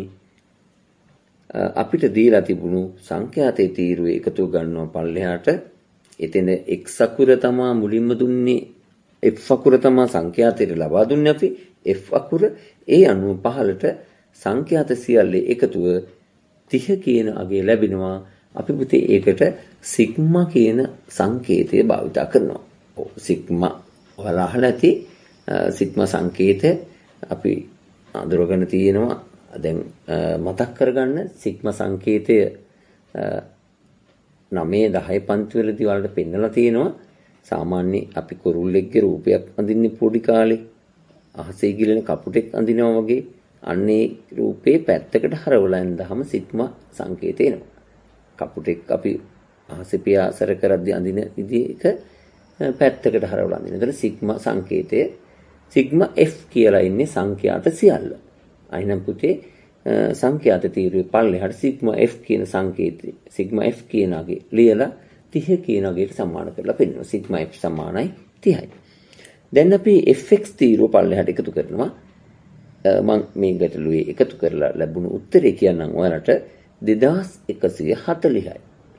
අපිට දීලා තිබුණු සංඛ්‍යාතයේ තීරුවේ එකතු ගන්නවා පල්ලෙහාට. එතන x අකුර තමා මුලින්ම දුන්නේ f අකුර තමා සංඛ්‍යාතයට ලබා දුන්නේ අපි f අකුර. ඒ අනුව පහළට සංඛ්‍යාත සියල්ලේ එකතුව 30 කියන අගය ලැබෙනවා. අපි පුතේ ඒකට සිග්මා කියන සංකේතය භාවිත කරනවා. ඔව් සිග්මා ඔයාලා අහලා ඇති සිග්මා සංකේතය අපි අඳුරගෙන තියෙනවා. දැන් මතක් කරගන්න සිග්මා සංකේතය 9 10 පන්ති වලදී වලට පෙන්නලා තියෙනවා. සාමාන්‍ය අපි කුරුල්ලෙක්ගේ රූපයක් අඳින්නේ පොඩි කාලේ අහසේ ගිලෙන කපුටෙක් අඳිනවා වගේ අන්නේ රූපේ පැත්තකට හරවලා ඉඳහම සිග්මා සංකේතය එනවා. කපුටෙක් අපි අහසේ පියාසර කරද්දී අඳින විදිහක පැත්තකට හරවලා දෙනවා. එතන සිග්මා සංකේතය සිග්මා F කියලා ඉන්නේ සංඛ්‍යාත සියල්ල. අයිනම් පුතේ සංඛ්‍යාත තීරුවේ පල්ලෙහාට සිග්මා F කියන සංකේතය සිග්මා F කියන අගේ ලියලා 30 කියන අගයට සමාන කරලා පෙන්නනවා. සිග්මා F සමානයි 30යි. දැන් අපි fx තීරුව පල්ලෙහාට එකතු කරනවා. මම මේ ගැටලුවේ එකතු කරලා ලැබුණු උත්තරේ කියන්නම් ඔයාලට 2140යි.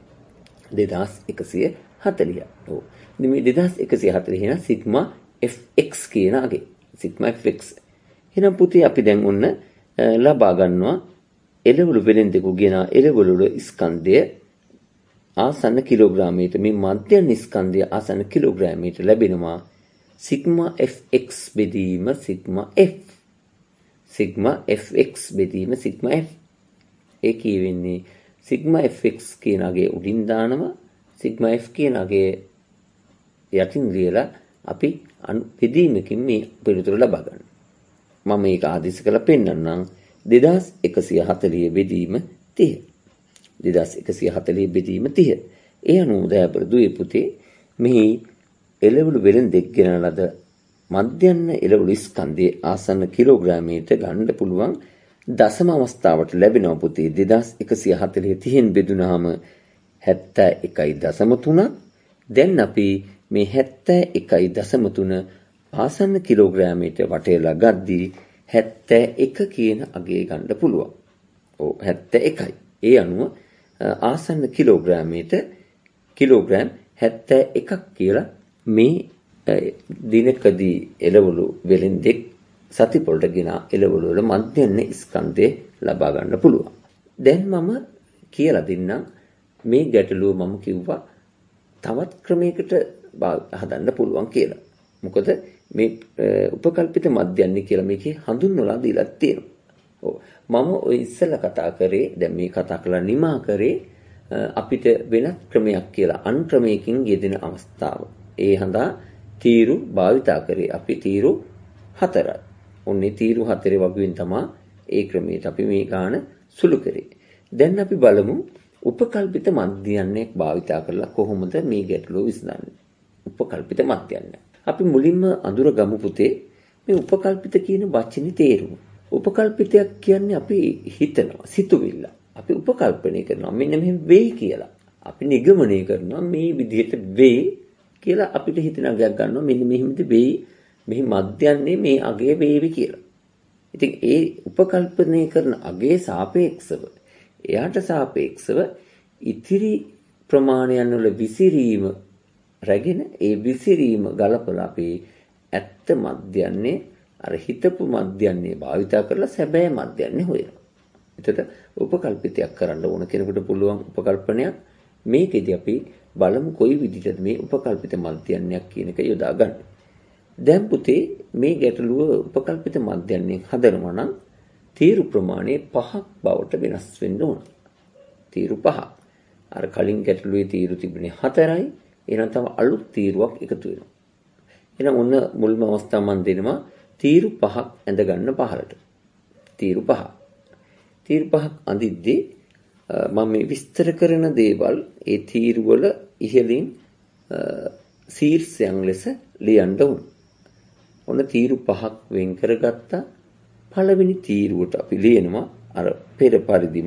2140යි. ඔව්. ඉතින් මේ 2140 නම් සිග්මා fx කියන අගේ. Sigma fx. එහෙනම් පුතේ අපි දැන් ඔන්න ලබා ගන්නවා එළවලු වෙලෙන්දෙකු ගෙන එළවලු වල ස්කන්ධය ආසන්න කිලෝග්‍රෑමයට මේ මධ්‍යම ස්කන්ධය ආසන්න කිලෝග්‍රෑමයට ලැබෙනවා සිග්මා fx බෙදීම සිග්මා f. සිග්මා fx බෙදීම සිග්මා f. ඒ කියවෙන්නේ සිග්මා fx කියන අගේ උඩින් දානවා සිග්මා f කියන අගේ යටින් ලියලා අපි බෙදීමකින් මේ පිළිතුර ලබා ගන්නවා. මම මේක ආදේශ කරලා පෙන්නන්නම් 2140 බෙදීම 30. 2140 බෙදීම 30. ඒ අනුව දයාබර දුවේ පුතේ මෙහි එළවලු වෙලෙන්දෙක් ගෙන ලද මධ්‍යන්න එළවලු ස්කන්ධයේ ආසන්න කිලෝග්‍රෑමයට ගන්න පුළුවන් දශම අවස්ථාවට ලැබෙනවා පුතේ 2140 30න් බෙදුනහම 71.3. දැන් අපි මේ 71.3 ආසන්න කිලෝග්‍රෑමයට වටේලා ගද්දී 71 කියන අගය ගන්න පුළුවන්. ඔව් 71යි. ඒ අනුව ආසන්න කිලෝග්‍රෑමයට කිලෝග්‍රෑම් 71ක් කියලා මේ දිනකදී එළවලු වෙලෙන්දෙක් සති පොළට ගෙන එළවලු වල මධ්‍යන්න ස්කන්ධය ලබා ගන්න පුළුවන්. දැන් මම කියලා දෙන්නම් මේ ගැටලුව මම කිව්වා තවත් ක්‍රමයකට හදන්න පුළුවන් කියලා. මොකද මේ උපකල්පිත මධ්‍යන්න කියලා මේකේ හඳුන්වලා දීලා තියෙනවා. ඔව් මම ඔය ඉස්සෙල්ලා කතා කරේ දැන් මේ කතා කරලා නිමා කරේ අපිට වෙනත් ක්‍රමයක් කියලා අන් ක්‍රමයකින් යෙදෙන අවස්ථාව. ඒ හඳා තීරු භාවිතා කරේ අපි තීරු 4යි. ඔන්නේ තීරු 4 වගුවෙන් තමයි ඒ ක්‍රමයට අපි මේ ගාන සුළු කරේ. දැන් අපි බලමු උපකල්පිත මධ්‍යන්නයක් භාවිතා කරලා කොහොමද මේ ගැටලුව විසඳන්නේ. උපකල්පිත මධ්‍යන්න. අපි මුලින්ම අඳුර ගමු පුතේ මේ උපකල්පිත කියන වචනේ තේරුම. උපකල්පිතයක් කියන්නේ අපි හිතනවා සිතුවිල්ල. අපි උපකල්පනය කරනවා මෙන්න මෙහෙම වෙයි කියලා. අපි නිගමනය කරනවා මේ විදිහට වෙයි කියලා අපිට හිතන අගයක් ගන්නවා මෙන්න මෙහෙමද වෙයි මෙහි මධ්‍යන්නේ මේ අගය වේවි කියලා. ඉතින් ඒ උපකල්පනය කරන අගයේ සාපේක්ෂව එයාට සාපේක්ෂව ඉතිරි ප්‍රමාණයන් වල විසිරීම රැගෙන ඒ විසිරීම ගලපලා අපි ඇත්ත මධ්‍යන්නේ අර හිතපු මධ්‍යන්නේ භාවිතා කරලා සැබෑ මධ්‍යන්නේ හොයනවා. එතකොට උපකල්පිතයක් කරන්න ඕන කෙනෙකුට පුළුවන් උපකල්පනයක් මේකෙදි අපි බලමු කොයි විදිහටද මේ උපකල්පිත මධ්‍යන්නයක් කියන එක යොදා ගන්න. දැන් පුතේ මේ ගැටලුව උපකල්පිත මධ්‍යන්නේ හදනවා නම් තීරු ප්‍රමාණය 5ක් බවට වෙනස් වෙන්න ඕන. තීරු 5. අර කලින් ගැටලුවේ තීරු තිබුණේ 4යි. එහෙනම් තව අලුත් තීරුවක් එකතු වෙනවා. එහෙනම් ඔන්න මුල්ම අවස්ථාව මම දෙනවා තීරු 5ක් ඇඳ ගන්න පහලට. තීරු 5. තීරු 5ක් අඳිද්දී මම මේ විස්තර කරන දේවල් ඒ තීරු වල ඉහළින් ශීර්ෂයන් ලෙස ලියන්න ඕන. ඔන්න තීරු 5ක් වෙන් කරගත්තා. පළවෙනි තීරුවට අපි ලියනවා අර පෙර පරිදිම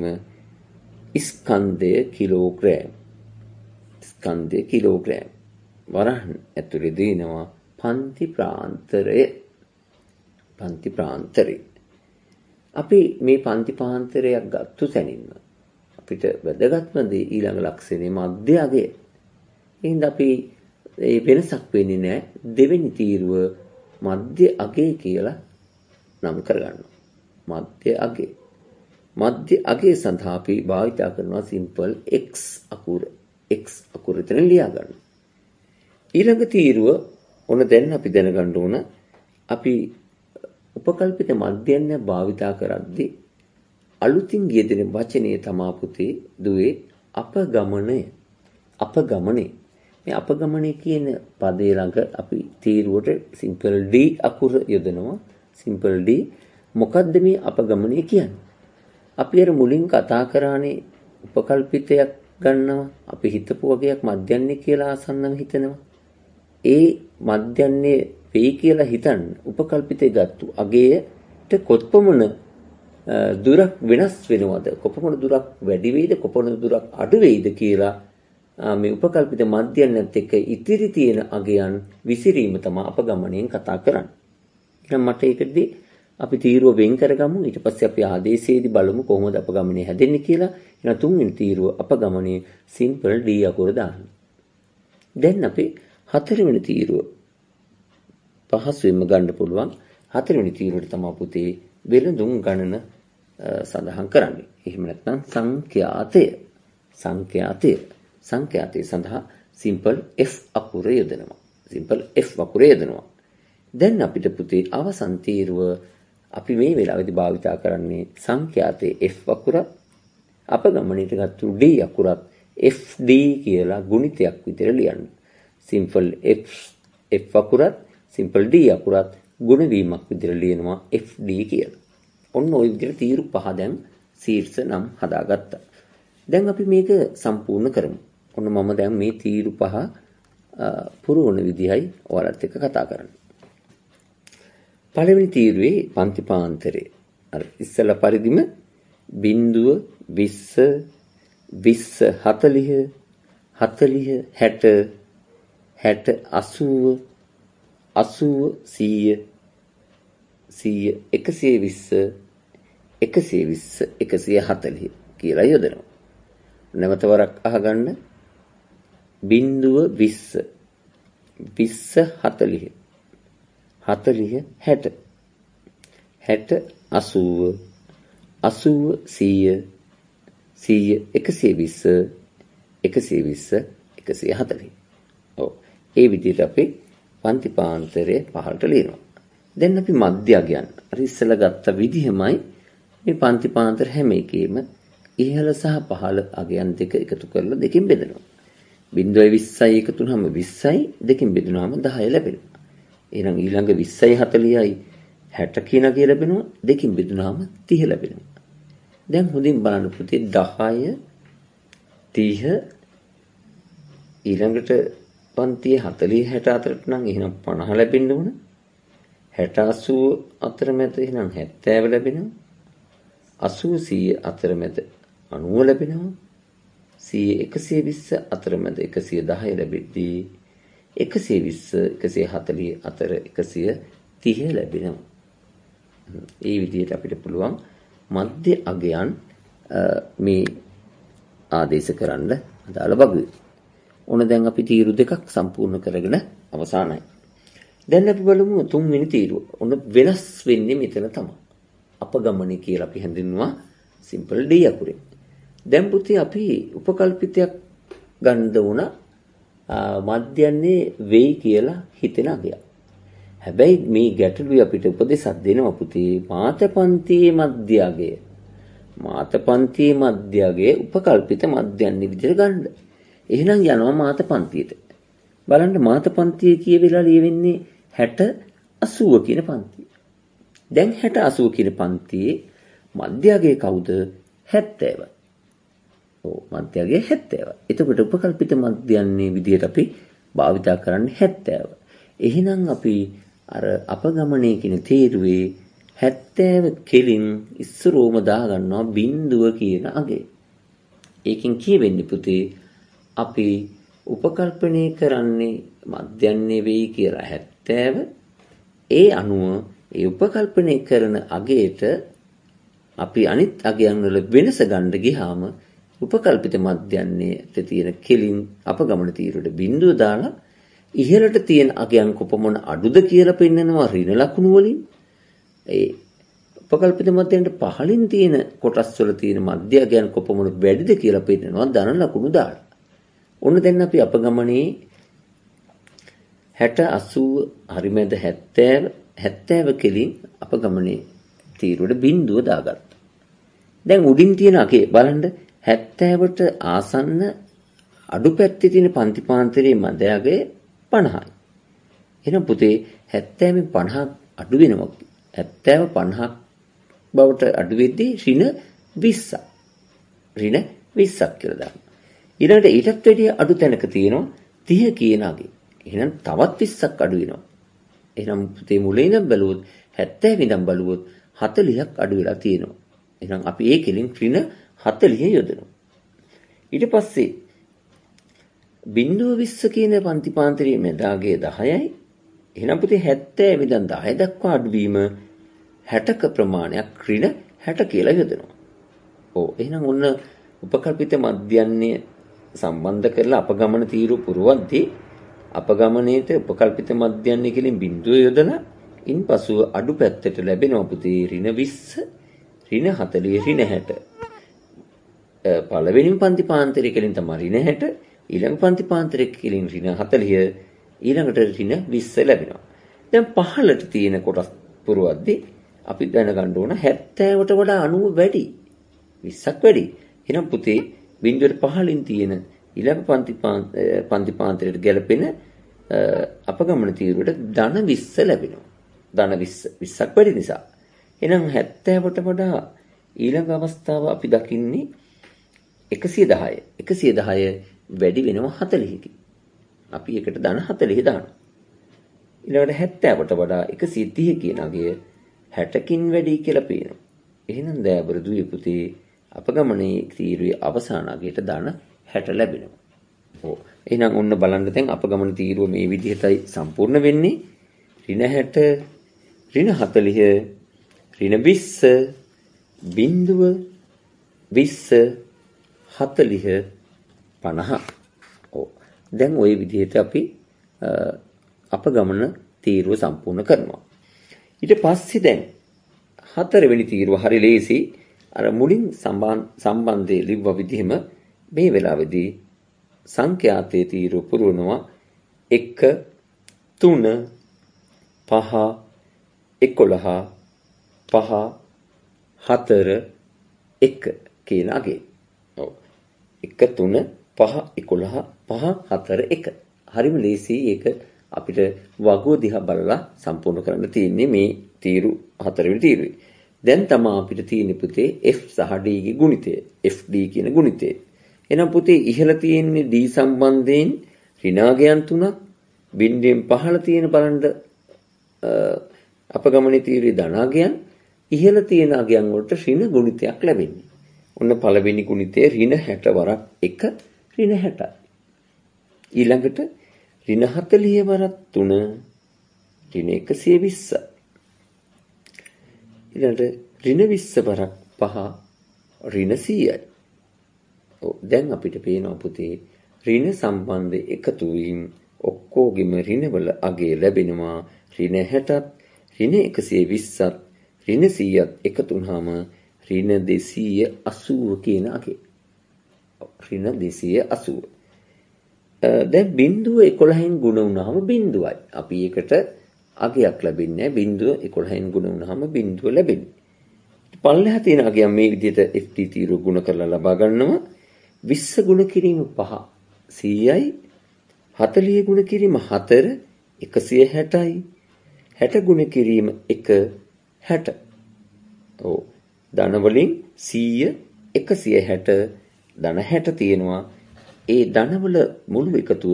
ස්කන්ධය කිලෝග්‍රෑම්. ස්කන්ධය කිලෝග්‍රෑම්. වරහන් ඇතුලේ දිනනවා පන්ති ප්‍රාන්තරය. පන්ති ප්‍රාන්තරය. අපි මේ පන්ති ප්‍රාන්තරයක් ගත්තු තැනින්ම අපිට වැදගත්ම දේ ඊළඟ ලක්ෂණය මධ්‍ය අගය. එහෙනම් අපි මේ වෙනසක් වෙන්නේ නැහැ. දෙවෙනි තීරුව මධ්‍ය අගය කියලා නම් කරගන්නවා. මධ්‍ය අගය. මධ්‍ය අගය සඳහා අපි භාවිතා කරනවා සිම්පල් x අකුර. x අකුර එතන ලියා ගන්න. ඊළඟ තීරුව ඔන්න දැන් අපි දැනගන්න ඕන අපි උපකල්පිත මධ්‍යන්න භාවිතා කරද්දී අලුතින් යෙදෙන වචනේ තමා පුතේ දුවේ අපගමනය. අපගමනය. මේ අපගමනය කියන පදේ ළඟ අපි තීරුවට සිම්පල් d අකුර යොදනවා. සිම්පල් d මොකද්ද මේ අපගමනය කියන්නේ? අපි අර මුලින් කතා කරානේ උපකල්පිතයක් ගන්නවා. අපි හිතපු වගේක් මධ්‍යන්නේ කියලා ආසන්නව හිතනවා. ඒ මධ්‍යන්නේ වෙයි කියලා හිතන්න උපකල්පිතේ ගත්තු අගයට කොපමණ දුරක් වෙනස් වෙනවද? කොපමණ දුරක් වැඩි වෙයිද? කොපමණ දුරක් අඩු වෙයිද කියලා මේ උපකල්පිත මධ්‍යන්නත් එක්ක ඉතිරි තියෙන අගයන් විසිරීම තමයි අපගමණයෙන් කතා කරන්නේ. එහෙනම් මට ඒකදී අපි තීරුව වෙන් කරගමු. ඊට පස්සේ අපි ආදේශයේදී බලමු කොහොමද අපගමණය හැදෙන්නේ කියලා. එහෙනම් තුන්වෙනි තීරුව අපගමණයේ සිම්පල් D අකුර දාන්න. දැන් අපි හතරවෙනි තීරුව පහසුවෙන්ම ගන්න පුළුවන්. හතරවෙනි තීරුවට තමයි පුතේ වෙළඳුම් ගණන සඳහන් කරන්නේ. එහෙම නැත්නම් සංඛ්‍යාතය සඳහා සිම්පල් F අකුර යොදනවා. සිම්පල් F අකුර යොදනවා. දැන් අපිට පුතේ අවසන් තීරුව අපි මේ වෙලාවේදී භාවිතා කරන්නේ සංඛ්‍යාතයේ F අකුරත් අපගමණයට ගත්තු D අකුරත් FD කියලා ගුණිතයක් විදිහට ලියන්න. සිම්පල් F අකුරත් සිම්පල් D අකුරත් ගුණ වීමක් විදිහට ලියනවා FD කියලා. ඔන්න ওই විදිහට තීරු පහ දැන් ශීර්ෂ නම් හදාගත්තා. දැන් අපි මේක සම්පූර්ණ කරමු. ඔන්න මම දැන් මේ තීරු පහ පුරවන විදිහයි ඔයාලත් එක්ක කතා කරන්නේ. පළවෙනි තීරුවේ පන්තිපාන්තරේ අර ඉස්සලා පරිදිම 0 20 20 40 40 60 60 80 80 100 120 140 කියලා යොදනවා. නැවත වරක් අහගන්න 0 20 20 40 40 60 60 80 80 100 120 140. ඔව්. ඒ විදිහට අපි පන්තිපාන්තරයේ පහළට ලියනවා. දැන් අපි මධ්‍යගයන් අර ඉස්සෙල්ලා ගත්ත විදිහමයි මේ පන්තිපාන්තර හැම එකෙම ඉහළ සහ පහළ අගයන් දෙක එකතු කරලා දෙකෙන් බෙදනවා. 0.20යි එකතු වුනහම 20යි දෙකෙන් බෙදුනහම 10 ලැබෙනවා. එහෙනම් ඊළඟ 20යි 40යි 60 කියන අගය ලැබෙනවා. දෙකෙන් බෙදුනහම 30 ලැබෙනවා. දැන් හොඳින් බලන්න පුතේ 10 30 ඊළඟට පන්තියේ 40 60 අතරට නම් එහෙනම් 50 ලැබෙන්න ඕන. 60 80 අතරමැද එහෙනම් 70 ලැබෙනවා. 80 100 අතරමැද 90 ලැබෙනවා. 100 120 අතරමැද 110 ලැබෙද්දී 120 140 අතර 130 ලැබෙනවා. ඒ විදිහට අපිට පුළුවන් මධ්‍ය අගයන් මේ ආදේශ කරන්න අදාළ වගේ. ඕන දැන් අපි තීරු දෙකක් සම්පූර්ණ කරගෙන අවසానයි. දැන් අපි බලමු තුන්වෙනි තීරුව. ඔන්න වෙනස් වෙන්නේ මෙතන තමයි. අපගමණය කියලා අපි හඳුන්වනවා සිම්පල් D අකුරෙන්. දැන් පුතේ අපි උපකල්පිතයක් ගන්න උන මධ්‍යන්නේ වෙයි කියලා හිතෙන අගයක්. හැබැයි මේ ගැටලුවේ අපිට උපදේශයක් දෙනවා පුතේ මාතපන්තියේ මධ්‍ය අගය. මාතපන්තියේ මධ්‍ය අගය උපකල්පිත මධ්‍යන්නේ විදිහට ගන්න. එහෙනම් යනවා මාතපන්තියට. බලන්න මාතපන්තිය කියවිලා ලියවෙන්නේ 60 80 කියන පන්තිය. දැන් 60 80 කියන පන්තියේ මධ්‍යගයේ කවුද? 70. ඔව් මධ්‍යගයේ 70. එතකොට උපකල්පිත මධ්‍යන්නේ විදිහට අපි භාවිතා කරන්නේ 70. එහෙනම් අපි අර අපගමණය කියන තීරුවේ 70 කෙලින් ඉස්සරෝම දා ගන්නවා බිඳුව කියන අගය. ඒකෙන් කියවෙන්නේ පුතේ අපි උපකල්පනය කරන්නේ මධ්‍යන්නේ වෙයි කියලා 70. ඒ අනුව ඒ උපකල්පනය කරන අගයට අපි අනිත් අගයන් වල වෙනස ගන්න ගියාම උපකල්පිත මධ්‍යන්නේට තියෙන කෙලින් අපගමන තීරුවට බිඳුව දාලා ඉහළට තියෙන අගයන් කොපමණ අඩුද කියලා පෙන්නනවා ඍණ ලකුණු වලින්. ඒ උපකල්පිත මධ්‍යන්නට පහළින් තියෙන කොටස් වල තියෙන මධ්‍ය අගයන් කොපමණ වැඩිද කියලා පෙන්නනවා ධන ලකුණු දාලා. ඔන්න දැන් අපි අපගමනයේ 60 80 හරිමෙද 70 කෙලින් අපගමනයේ තීරුවට බිඳුව දාගත්තා. දැන් උඩින් තියෙන අගේ බලන්න 70ට ආසන්න අඩු පැත්තේ තියෙන පන්තිපාන්තරයේ මැද අගේ 50යි. එහෙනම් පුතේ 70 50ක් අඩු වෙනවා. 70 50ක් බවට අඩු වෙද්දී ඍණ 20ක්. ඍණ 20ක් කියලා දාන්න. ඊළඟට ඊටත් වැඩිය අඩු තැනක තියෙනවා 30 කියන අගේ. එහෙනම් තවත් 20ක් අඩු වෙනවා. එහෙනම් පුතේ මුලින් ඉඳන් බැලුවොත් 70 ඉඳන් බලුවොත් 40ක් අඩු වෙලා තියෙනවා. එහෙනම් අපි ඒකෙලින් ඍණ 40 යොදනවා. ඊට පස්සේ 0.20 කියන පන්තිපාන්තරයේ මෙදාගේ 10යි. එහෙනම් පුතේ 70 ඉඳන් 10 දක්වා අඩුවීම 60ක ප්‍රමාණයක් ඍණ 60 කියලා යොදනවා. ඔව් එහෙනම් ඔන්න උපකල්පිත මධ්‍යන්නේ සම්බන්ධ කරලා අපගමන තීරුව පුරවද්දී අපගමනයේට උපකල්පිත මධ්‍යන්නේ කෙලින් බිඳුව යොදලා ඉන්පසුව අඩු පැත්තට ලැබෙනවා පුතේ ඍණ 20 ඍණ 40 ඍණ 60. පළවෙනි පන්තිපාන්තරයේ කෙලින් තමයි ඍණ 60 ඊළඟ පන්තිපාන්තරයේ කෙලින් ඍණ 40 ඊළඟට ඍණ 20 ලැබෙනවා. දැන් පහළට තියෙන කොටස් පුරවද්දී අපි දැනගන්න ඕන 70ට වඩා 90 වැඩි 20ක් වැඩි. එහෙනම් පුතේ බිඳුවට පහළින් තියෙන ඊළඟ පන්තිපාන්තරයට ගැලපෙන අපගමන තීරුවට ධන 20 ලැබෙනවා. ධන 20ක් වැඩි නිසා. එහෙනම් 70ට වඩා ඊළඟ අවස්ථාව අපි දකින්නේ 110. 110 වැඩි වෙනවා 40කින්. අපි එකට ධන 40 දානවා. ඊළඟට 70ට වඩා 130 කියන අගය 60කින් වැඩි කියලා පේනවා. එහෙනම් දයාබර දුවේ පුතේ අපගමනයේ තීරුවේ අවසාන අගයට ධන 60 ලැබෙනවා. ඔව්. එහෙනම් ඔන්න බලන්න දැන් අපගමන තීරුව මේ විදිහටයි සම්පූර්ණ වෙන්නේ. ඍණ 60, ඍණ 40, ඍණ 20, බිඳුව 20, 40, 50. ඔව්. දැන් ওই විදිහට අපි අපගමන තීරුව සම්පූර්ණ කරනවා. ඊට පස්සේ දැන් හතරවෙනි තීරුව හරි ලේසි. අර මුලින් සම්බන්ධයේ ලිව්ව විදිහම මේ වෙලාවේදී සංඛ්‍යාතයේ තීරුව පුරවනවා 1 3 5 11 5 4 1 කියන අගේ. ඔව්. 1 3 5 11 5 4 1. හරිම ලේසි. ඒක අපිට වගුව දිහා බලලා සම්පූර්ණ කරන්න තියෙන්නේ මේ තීරු හතරවෙනි තීරුවේ. දැන් තමයි අපිට තියෙන පුතේ F සහ D ගේ ගුණිතය. FD කියන ගුණිතය. එහෙනම් පුතේ ඉහළ තියෙන්නේ D සම්බන්ධයෙන් ඍණාගයන් 3ක්, බිඳුවෙන් පහළ තියෙන බලන්න අපගමනයේ තීරුවේ ධනාගයන්, ඉහළ තියෙන අගයන් වලට ඍණ ගුණිතයක් ලැබෙන්නේ. ඔන්න පළවෙනි ගුණිතය ඍණ 60 වරක් 1 ඍණ 60යි. ඊළඟට ඍණ 40 වරක් 3 ඍණ 120යි. ඊළඟට ඍණ 20 වරක් 5 ඍණ 100යි. ඔව් දැන් අපිට පේනවා පුතේ ඍණ සම්බන්ධ එකතු වීම ඔක්කොගෙම ඍණවල අගය ලැබෙනවා. ඍණ 60ත් ඍණ 120ත් ඍණ 100ත් එකතු වුනහම ඍණ 280 කියන අගය. ඍණ 280. දැන් බිඳුව 11න් ගුණ වුණාම බිඳුවයි. අපි ඒකට අගයක් ලැබෙන්නේ නැහැ. බිඳුව 11න් ගුණ වුණාම බිඳුව ලැබෙන්නේ. පල්ලෙහා තියෙන අගයන් මේ විදිහට FD තීරුව ගුණ කරලා ලබා ගන්නවා. 20 ගුණ කිරීම 5 100යි. 40 ගුණ කිරීම 4 160යි. 60 ගුණ කිරීම 1 60. ඔව්. ධන වලින් 100 160 ධන 60 තියෙනවා. ඒ ධනවල මුළු එකතුව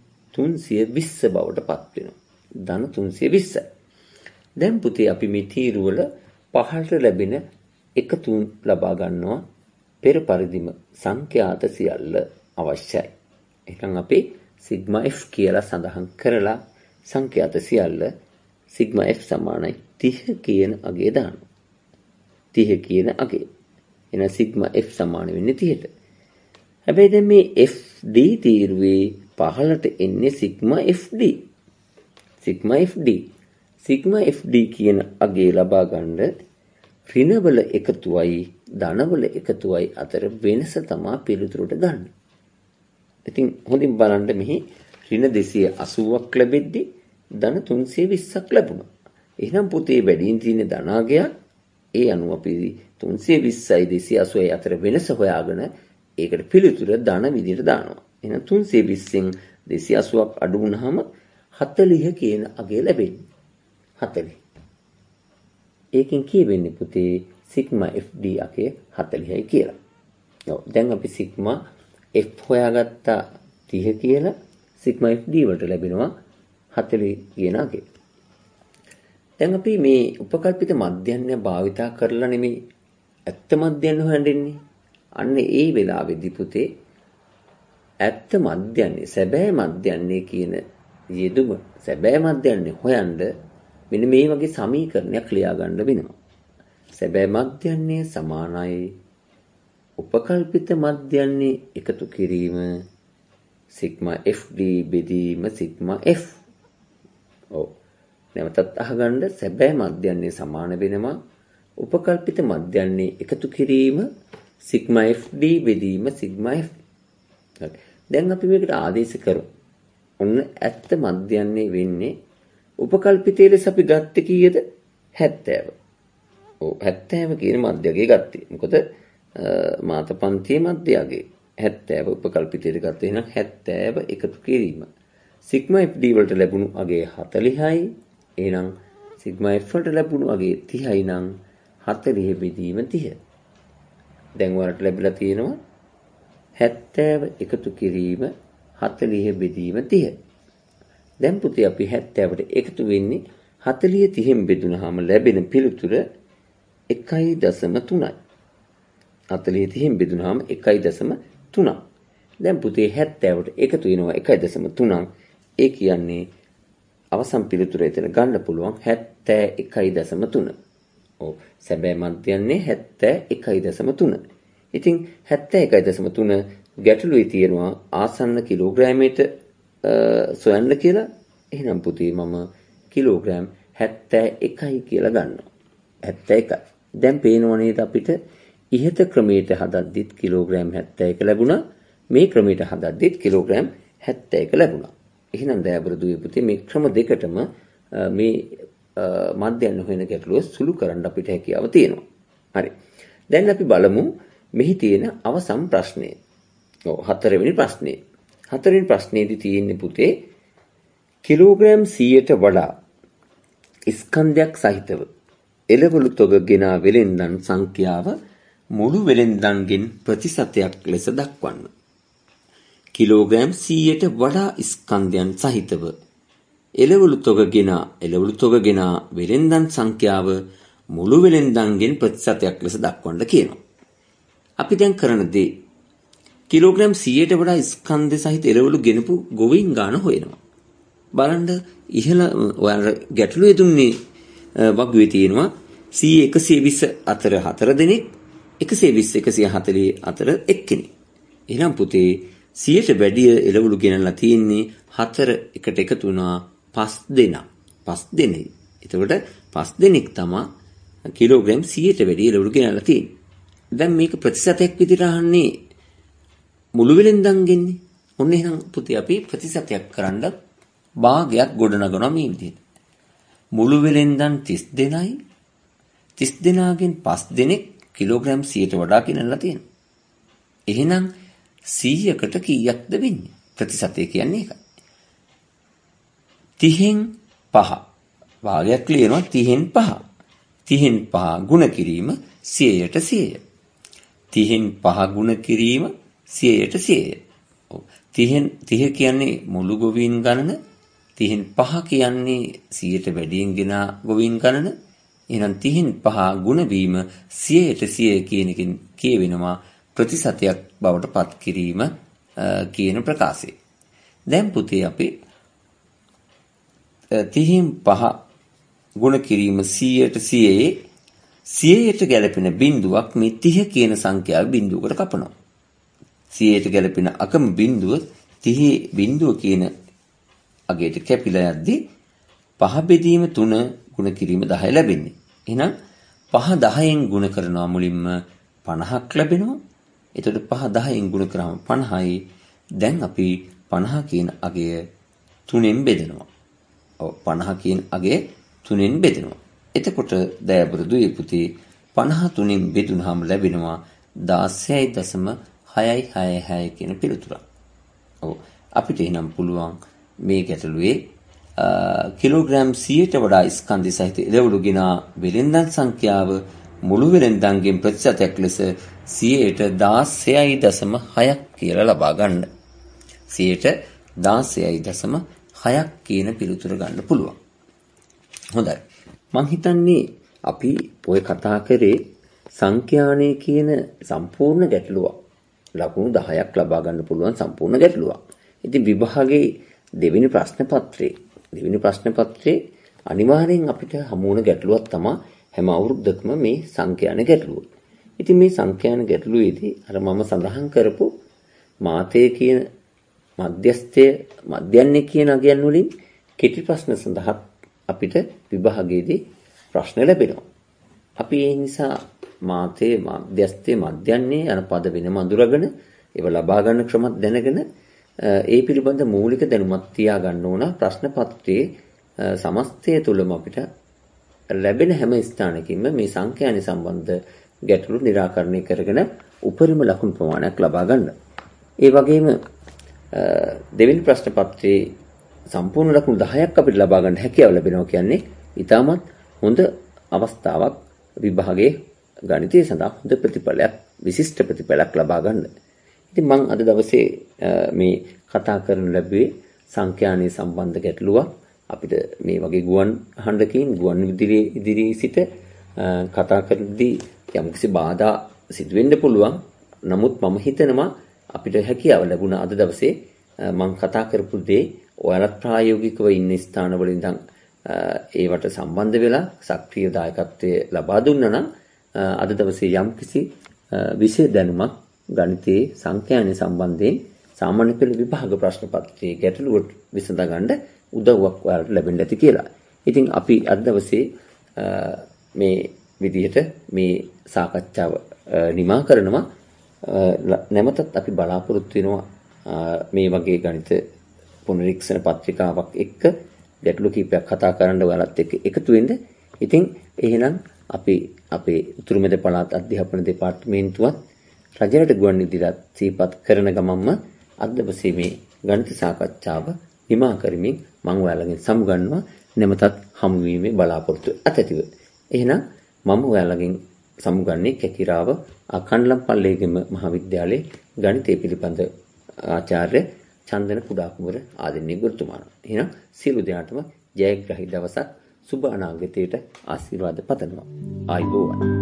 320 බවට පත් වෙනවා. ධන 320යි. දැන් පුතේ අපි මේ තීරුවල පහළට ලැබෙන එකතුන් ලබා ගන්නවා. පෙර පරිදිම සංඛ්‍යාත සියල්ල අවශ්‍යයි. එහෙනම් අපි සිග්මා F කියලා සඳහන් කරලා සංඛ්‍යාත සියල්ල සිග්මා F සමානයි 30 කියන අගය දානවා. 30 කියන අගය. එහෙනම් සිග්මා F සමාන වෙන්නේ 30ට. හැබැයි දැන් මේ FD තීරුවේ පහළට එන්නේ sigma FD. Sigma FD. Sigma FD කියන අගය ලබා ගන්න ඍණවල එකතුවයි ධනවල එකතුවයි අතර වෙනස තමයි පිළිතුරට ගන්න. ඉතින් හොඳින් බලන්න මෙහි ඍණ 280ක් ලැබෙද්දි ධන 320ක් ලැබුණා. එහෙනම් පුතේ වැඩියෙන් තියෙන ධනාගයක් ඒ අනුව අපි 320යි 280යි අතර වෙනස හොයාගෙන ඒකට පිළිතුර ධන විදිහට දානවා. එහෙනම් 320න් 280ක් අඩු වුණාම 40 කියන අගය ලැබෙන්නේ. 40. ඒකෙන් කියවෙන්නේ පුතේ සිග්මා FD අගය 40යි කියලා. ඔව් දැන් අපි සිග්මා F හොයාගත්තා 30 කියලා. සිග්මා FD වලට ලැබෙනවා 40 කියන අගය. දැන් අපි මේ උපකල්පිත මධ්‍යන්‍ය භාවිතා කරලා නෙමෙයි ඇත්ත මධ්‍යන්‍ය හොයන්නේ. අන්න ඒ වෙලාවේදී පුතේ ඇත්ත මධ්‍යන්‍ය සැබෑ මධ්‍යන්‍ය කියන යෙදුම සැබෑ මධ්‍යන්‍ය හොයන්න මෙන්න මේ වගේ සමීකරණයක් ලියා ගන්න වෙනවා. සැබෑ මධ්‍යන්‍ය සමානයි උපකල්පිත මධ්‍යන්‍ය එකතු කිරීම සිග්මා FD බෙදීම සිග්මා F. ඔව්. නැවතත් අහගන්න සැබෑ මධ්‍යන්‍ය සමාන වෙනවා උපකල්පිත මධ්‍යන්‍ය එකතු කිරීම සිග්මා FD බෙදීම සිග්මා F. හරි. දැන් අපි මේකට ආදේශ කරමු. ඔන්න ඇත්ත මධ්‍යන්‍ය වෙන්නේ උපකල්පිතයේ ලෙස අපි ගත්තේ කීයද? 70. ඔව් 70 කියන මධ්‍යගය ගත්තේ. මොකද මාතපන්තියේ මධ්‍යගය 70 උපකල්පිතයට ගත්තේ. එහෙනම් 70 එකතු කිරීම සිග්මා FD වලට ලැබුණු අගය 40යි. එහෙනම් සිග්මා F වලට ලැබුණු අගය 30යි නම් 40 බෙදීම 30. දැන් ඔයාලට ලැබිලා තියෙනවා 70 එකතු කිරීම 40 බෙදීම 30. දැන් පුතේ අපි 70ට එකතු වෙන්නේ 40 30න් බෙදුනහම ලැබෙන පිළිතුර 1.3යි. 40 30න් බෙදුනහම 1.3. දැන් පුතේ 70ට එකතු වෙනවා 1.3. ඒ කියන්නේ අවසන් පිළිතුර එතන ගන්න පුළුවන් 71.3. ඔව් සැබෑ මධ්‍යන්නේ 71.3. ඉතින් 71.3 ගැටලුවේ තියෙනවා ආසන්න කිලෝග්‍රෑමයට සොයන්න කියලා. එහෙනම් පුතේ මම කිලෝග්‍රෑම් 71යි කියලා ගන්නවා. 71. දැන් පේනව නේද අපිට ඉහත ක්‍රමයට හදද්දිත් කිලෝග්‍රෑම් 71 ලැබුණා. මේ ක්‍රමයට හදද්දිත් කිලෝග්‍රෑම් 71 ලැබුණා. එහෙනම් දයාබර දුවේ පුතේ මේ ක්‍රම දෙකටම මේ මධ්‍යන්‍ය හොයන ගැටලුව සුළු කරන්න අපිට හැකියාව තියෙනවා. හරි. දැන් අපි බලමු මෙහි තියෙන අවසන් ප්‍රශ්නය. ඔව් හතරවෙනි ප්‍රශ්නේ. හතරවෙනි ප්‍රශ්නේදී තියෙන්නේ පුතේ කිලෝග්‍රෑම් 100ට වඩා ස්කන්ධයක් සහිතව එළවලු තොග ගෙනා වෙලෙන්දන් සංඛ්‍යාව මුළු වෙලෙන්දන්ගෙන් ප්‍රතිශතයක් ලෙස දක්වන්න. කිලෝග්‍රෑම් 100ට වඩා ස්කන්ධයන් සහිතව එළවලු තොග ගෙනා වෙලෙන්දන් සංඛ්‍යාව මුළු වෙලෙන්දන්ගෙන් ප්‍රතිශතයක් ලෙස දක්වන්න කියනවා. අපි දැන් කරන දේ කිලෝග්‍රෑම් 100ට වඩා ස්කන්ධ සහිත එළවලු ගෙනපු ගොවීන් ගාන හොයනවා. බලන්න ඉහළ ඔයාලා ගැටලුවේ දුන්නේ වගුවේ තියෙනවා 100 120 අතර 4 දෙනෙක් 120 140 අතර එක්කෙනෙක්. එහෙනම් පුතේ 100ට වැඩි එළවලු ගෙනල්ලා තියෙන්නේ 4 එකට එකතු වුණා 5 දෙනා. 5 දෙනෙක්. එතකොට 5 දෙනෙක් තමයි කිලෝග්‍රෑම් 100ට වැඩි එළවලු ගෙනල්ලා තියෙන්නේ. දැන් මේක ප්‍රතිශතයක් විදිහට අහන්නේ මුළු වෙලෙන්දන්ගෙන්නේ. ඔන්න එහෙනම් පුතේ අපි ප්‍රතිශතයක් කරන්න භාගයක් ගොඩනගනවා මේ විදිහට. මුළු වෙලෙන්දන් 30 දෙනයි 30 දෙනාගෙන් 5 දෙනෙක් කිලෝග්‍රෑම් 100ට වඩා ගෙනල්ලා තියෙනවා. එහෙනම් 100කට කීයක්ද වෙන්නේ? ප්‍රතිශතය කියන්නේ ඒකයි. 30න් 5 භාගයක් ලියනවා 30න් 5. 30න් 5 ගුණ කිරීම 100ට 100. 30න් 5 ගුණ කිරීම 100ට 100. ඔව් 30 කියන්නේ මුළු ගොවීන් ගණන. 30න් 5 කියන්නේ 100ට වැඩියෙන් ගෙන ගොවීන් ගණන. එහෙනම් 30න් 5 ගුණ වීම 100ට 100 කියන එකෙන් කියවෙනවා ප්‍රතිශතයක් බවට පත් කිරීම කියන ප්‍රකාශය. දැන් පුතේ අපි 30න් 5 ගුණ කිරීම 100ට 100ට ගැලපෙන බිඳුවක් මේ 30 කියන සංඛ්‍යාව බිඳුවකට කපනවා. 100ට ගැලපෙන අකම බිඳුව 30 බිඳුව කියන අගයට කැපිලා යද්දී 5 බෙදීම 3 ගුණ කිරීම 10 ලැබෙන්නේ. එහෙනම් 5 10න් ගුණ කරනවා මුලින්ම 50ක් ලැබෙනවා. එතකොට 5 10න් ගුණ කරාම 50යි. දැන් අපි 50 කියන අගය 3ෙන් බෙදනවා. ඔව් 50 කියන අගය 3ෙන් බෙදනවා. එතකොට දයාබර දුවේ පුතේ 50 3ෙන් බෙදුනහම ලැබෙනවා 16.666 කියන පිළිතුරක්. ඔව් අපිට එහෙනම් පුළුවන් මේ ගැටලුවේ කිලෝග්‍රෑම් 100ට වඩා ස්කන්ධ සහිත එළවලු ගෙනා වෙලෙන්දන් සංඛ්‍යාව මුළු වෙලෙන්දන්ගෙන් ප්‍රතිශතයක් ලෙස 100ට 16.6ක් කියලා ලබා ගන්න. 100ට 16.6ක් කියන පිළිතුර ගන්න පුළුවන්. හොඳයි. මං හිතන්නේ අපි ඔය කතා කරේ සංඛ්‍යානය කියන සම්පූර්ණ ගැටලුවක්. ලකුණු 10ක් ලබා ගන්න පුළුවන් සම්පූර්ණ ගැටලුවක්. ඉතින් විභාගයේ දෙවෙනි ප්‍රශ්න පත්‍රයේ අනිවාර්යෙන් අපිට හමු වන ගැටලුවක් තමයි හැම අවුරුද්දකම මේ සංඛ්‍යාන ගැටලුව. ඉතින් මේ සංඛ්‍යාන ගැටලුවේදී අර මම සඳහන් කරපු මාතේ කියන මධ්‍යන්නේ කියන අගයන් වලින් කෙටි ප්‍රශ්න සඳහා අපිට විභාගයේදී ප්‍රශ්න ලැබෙනවා. අපි ඒ නිසා මාතේ මධ්‍යන්නේ යන පද වෙනම අඳුරගෙන ඒව ලබා ගන්න ක්‍රමත් දැනගෙන ඒ පිළිබඳ මූලික දැනුමක් තියා ගන්න ඕන. ප්‍රශ්න පත්‍රයේ සමස්තය තුළම අපිට ලැබෙන හැම ස්ථානකින්ම මේ සංඛ්‍යාන සම්බන්ධ ගැටලු निराකරණය කරගෙන උපරිම ලකුණු ප්‍රමාණයක් ලබා ගන්න. ඒ වගේම දෙවෙනි ප්‍රශ්න පත්‍රයේ සම්පූර්ණ ලකුණු 10ක් අපිට ලබා ගන්න හැකියාව ලැබෙනවා කියන්නේ ඉතාමත් හොඳ අවස්ථාවක් විභාගයේ ගණිතය සඳහා හොඳ ප්‍රතිඵලයක් විශිෂ්ට ප්‍රතිඵලයක් ලබා ගන්න. ඉතින් මම අද දවසේ මේ කතා කරන්න ලැබුවේ සංඛ්‍යානයේ සම්බන්ධ ගැටලුවක්. අපිට මේ වගේ ගුවන් හඬකින් ගුවන් ඉදිරියේ සිට කතා කරද්දී යම්කිසි බාධා සිදු වෙන්න පුළුවන්. නමුත් මම හිතනවා අපිට හැකියාව ලැබුණා අද දවසේ මම කතා කරපු දේ ඔයාලත් ප්‍රායෝගිකව ඉන්න ස්ථානවල ඉඳන් ඒවට සම්බන්ධ වෙලා සක්‍රීය දායකත්වයේ ලබා දුන්නා නම් අද දවසේ යම්කිසි විශේෂ දැනුමක් ගණිතයේ සංඛ්‍යාන සම්බන්ධයෙන් සාමාන්‍ය පෙළ විභාග ප්‍රශ්න පත්‍රයේ ගැටලුවට විසඳ ගන්න උදව්වක් ඔයාලට ලැබෙන්න ඇති කියලා. ඉතින් අපි අද දවසේ මේ විදිහට මේ සාකච්ඡාව නිමා කරනවා. නැවතත් අපි බලාපොරොත්තු වෙනවා මේ වගේ ගණිත පුනරීක්ෂණ පත්‍රිකාවක් එක්ක ගැටලු කීපයක් කතා කරන්න ඔයාලත් එක්ක එකතු වෙන්න. ඉතින් එහෙනම් අපි අපේ උතුරු මැද පළාත් අධ්‍යාපන දෙපාර්තමේන්තුවත් රජරට ගුවන්විදුලියත් සිහිපත් කරන ගමන්ම අද දවසේ මේ ගණිත සාකච්ඡාව නිමා කරමින් මම ඔයාලගෙන් සමුගන්නවා. නැවතත් හමු වීමේ බලාපොරොත්තු ඇතිව. එහෙනම් මම ඔයාලගෙන් සමුගන්නේ කැකිරාව අකණ්ඩලම් පල්ලේගම මහාවිද්‍යාලයේ ගණිතය පිළිබඳ ආචාර්ය චන්දන කුඩා කුමර ආදරණීය ගුරුතුමාණන්. එහෙනම් සියලු දෙනාටම ජයග්‍රහී දවසක් සුබ අනාගතයට ආශිර්වාද පතනවා. ආයුබෝවන්.